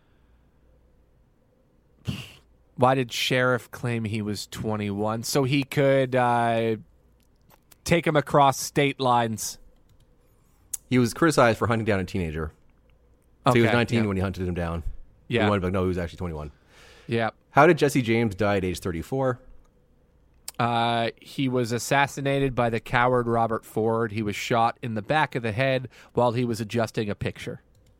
Why did Sheriff claim he was twenty-one? So he could uh, take him across state lines. He was criticized for hunting down a teenager. So he was Okay, nineteen yeah. when he hunted him down. Yeah. He wanted to be like, no, he was actually twenty-one. Yeah. How did Jesse James die at age thirty-four? Uh, he was assassinated by the coward Robert Ford. He was shot in the back of the head while he was adjusting a picture.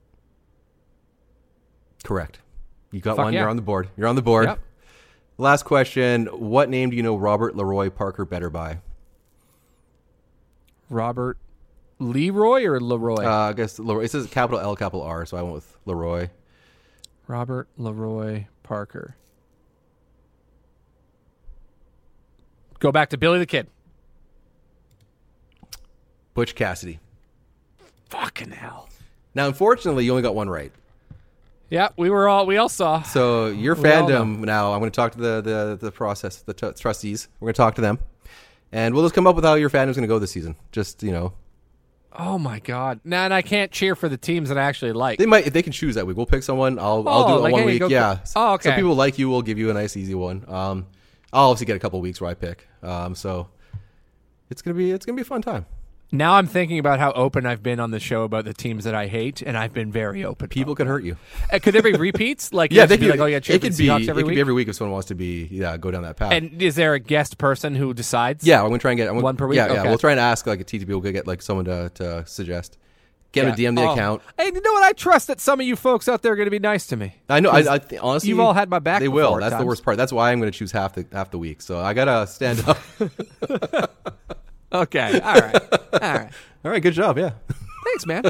Correct. You got Fuck one. yeah. You're on the board. You're on the board. Yep. Last question. What name do you know Robert Leroy Parker better by? Robert Leroy or Leroy? Uh, I guess Leroy. It says capital L, capital R, so I went with Leroy. Robert Leroy Parker. Go back to Billy the Kid. Butch Cassidy. Fucking hell. Now, unfortunately, you only got one right. Yeah, we were all we all saw. So your We all fandom now, I'm going to talk to the the, the process, the t- trustees. We're going to talk to them, and we'll just come up with how your fandom's going to go this season. Just, you know, Oh my god. Nah, and I can't cheer for the teams that I actually like. they might if they can choose that week. We'll pick someone. I'll I'll Oh, do it like, one hey, week. go- Yeah. Oh, okay. So people like you will give you a nice easy one. Um, I'll obviously get a couple weeks where I pick. Um, so it's gonna be it's gonna be a fun time. Now I'm thinking about how open I've been on the show about the teams that I hate, and I've been very open. People can hurt you. Uh, Could there be repeats? Like, you Yeah, have they to be could, like, oh yeah, cheer it for the could be Seahawks it every could week. be every week if someone wants to be yeah go down that path. And is there a guest person who decides? Yeah, I'm gonna try and get I'm gonna, One per week? Yeah, yeah. Okay. We'll try and ask like a T T P. We'll get like someone to, to suggest. Get Yeah. them to D M the Oh. account. Hey, you know what? I trust that some of you folks out there are going to be nice to me. I know. I, I th- honestly, You've all had my back They before will. at That's the times. worst part. That's why I'm going to choose half the half the week. So I gotta stand up. Okay. All right. All right. All right. Good job. Yeah. Thanks, man.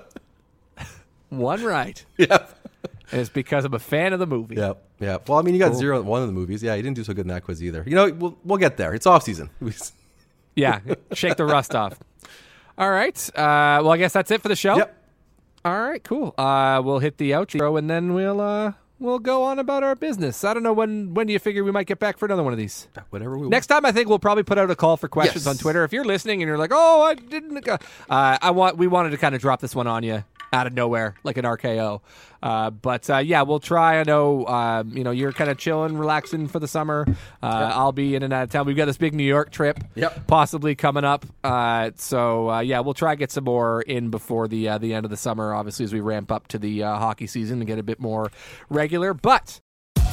One right. Yeah. And it's because I'm a fan of the movie. Yeah. Yeah. Well, I mean, you got Cool. zero at one of the movies. Yeah, you didn't do so good in that quiz either. You know, we'll we'll get there. It's off season. Yeah. Shake the rust off. All right. Uh, well, I guess that's it for the show. Yep. All right. Cool. Uh, we'll hit the outro and then we'll uh, we'll go on about our business. I don't know when when do you figure we might get back for another one of these? Whatever we Next time, I think we'll probably put out a call for questions Yes. on Twitter. If you're listening and you're like, "Oh, I didn't," uh, I want we wanted to kind of drop this one on you out of nowhere, like an R K O. Uh, but uh, yeah, we'll try. I know, um, you know, you're kind of chilling, relaxing for the summer. Uh, I'll be in and out of town. We've got this big New York trip, Yep. possibly coming up. Uh, so uh, yeah, we'll try to get some more in before the uh, the end of the summer. Obviously, as we ramp up to the uh, hockey season and get a bit more regular, but.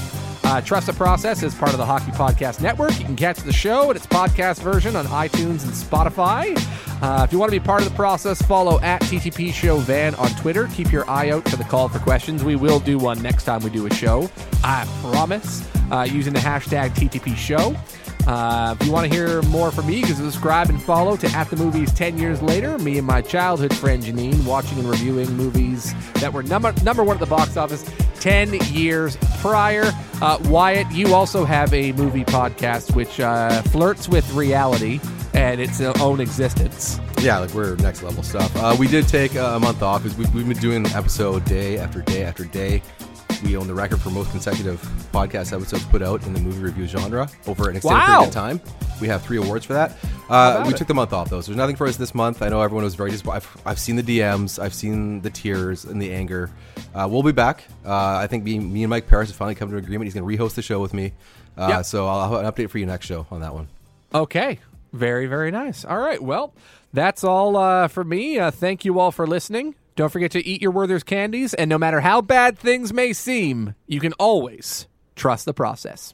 Uh, Trust the Process is part of the Hockey Podcast Network. You can catch the show and its podcast version on iTunes and Spotify. Uh, if you want to be part of the process, follow at T T P Show Van on Twitter. Keep your eye out for the call for questions. We will do one next time we do a show. I promise. Uh, using the hashtag T T P Show. Uh, if you want to hear more from me, you can subscribe and follow to At the Movies ten years later. Me and my childhood friend Janine watching and reviewing movies that were number number one at the box office ten years prior. Uh, Wyatt, you also have a movie podcast which uh, flirts with reality and its own existence. Yeah, like we're next level stuff. Uh, we did take a month off because we've, we've been doing an episode day after day after day. We own the record for most consecutive podcast episodes put out in the movie review genre over an extended Wow. period of time. We have three awards for that. Uh, we it? took the month off, though, so there's nothing for us this month. I know everyone was very disappointed. I've, I've seen the D Ms. I've seen the tears and the anger. Uh, we'll be back. Uh, I think me, me and Mike Paris have finally come to an agreement. He's going to rehost the show with me. Uh, Yep. So I'll have an update for you next show on that one. Okay. Very, very nice. All right. Well, that's all uh, for me. Uh, thank you all for listening. Don't forget to eat your Werther's candies, and no matter how bad things may seem, you can always trust the process.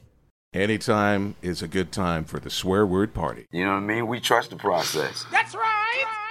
Anytime is a good time for the swear word party. You know what I mean? We trust the process. That's right.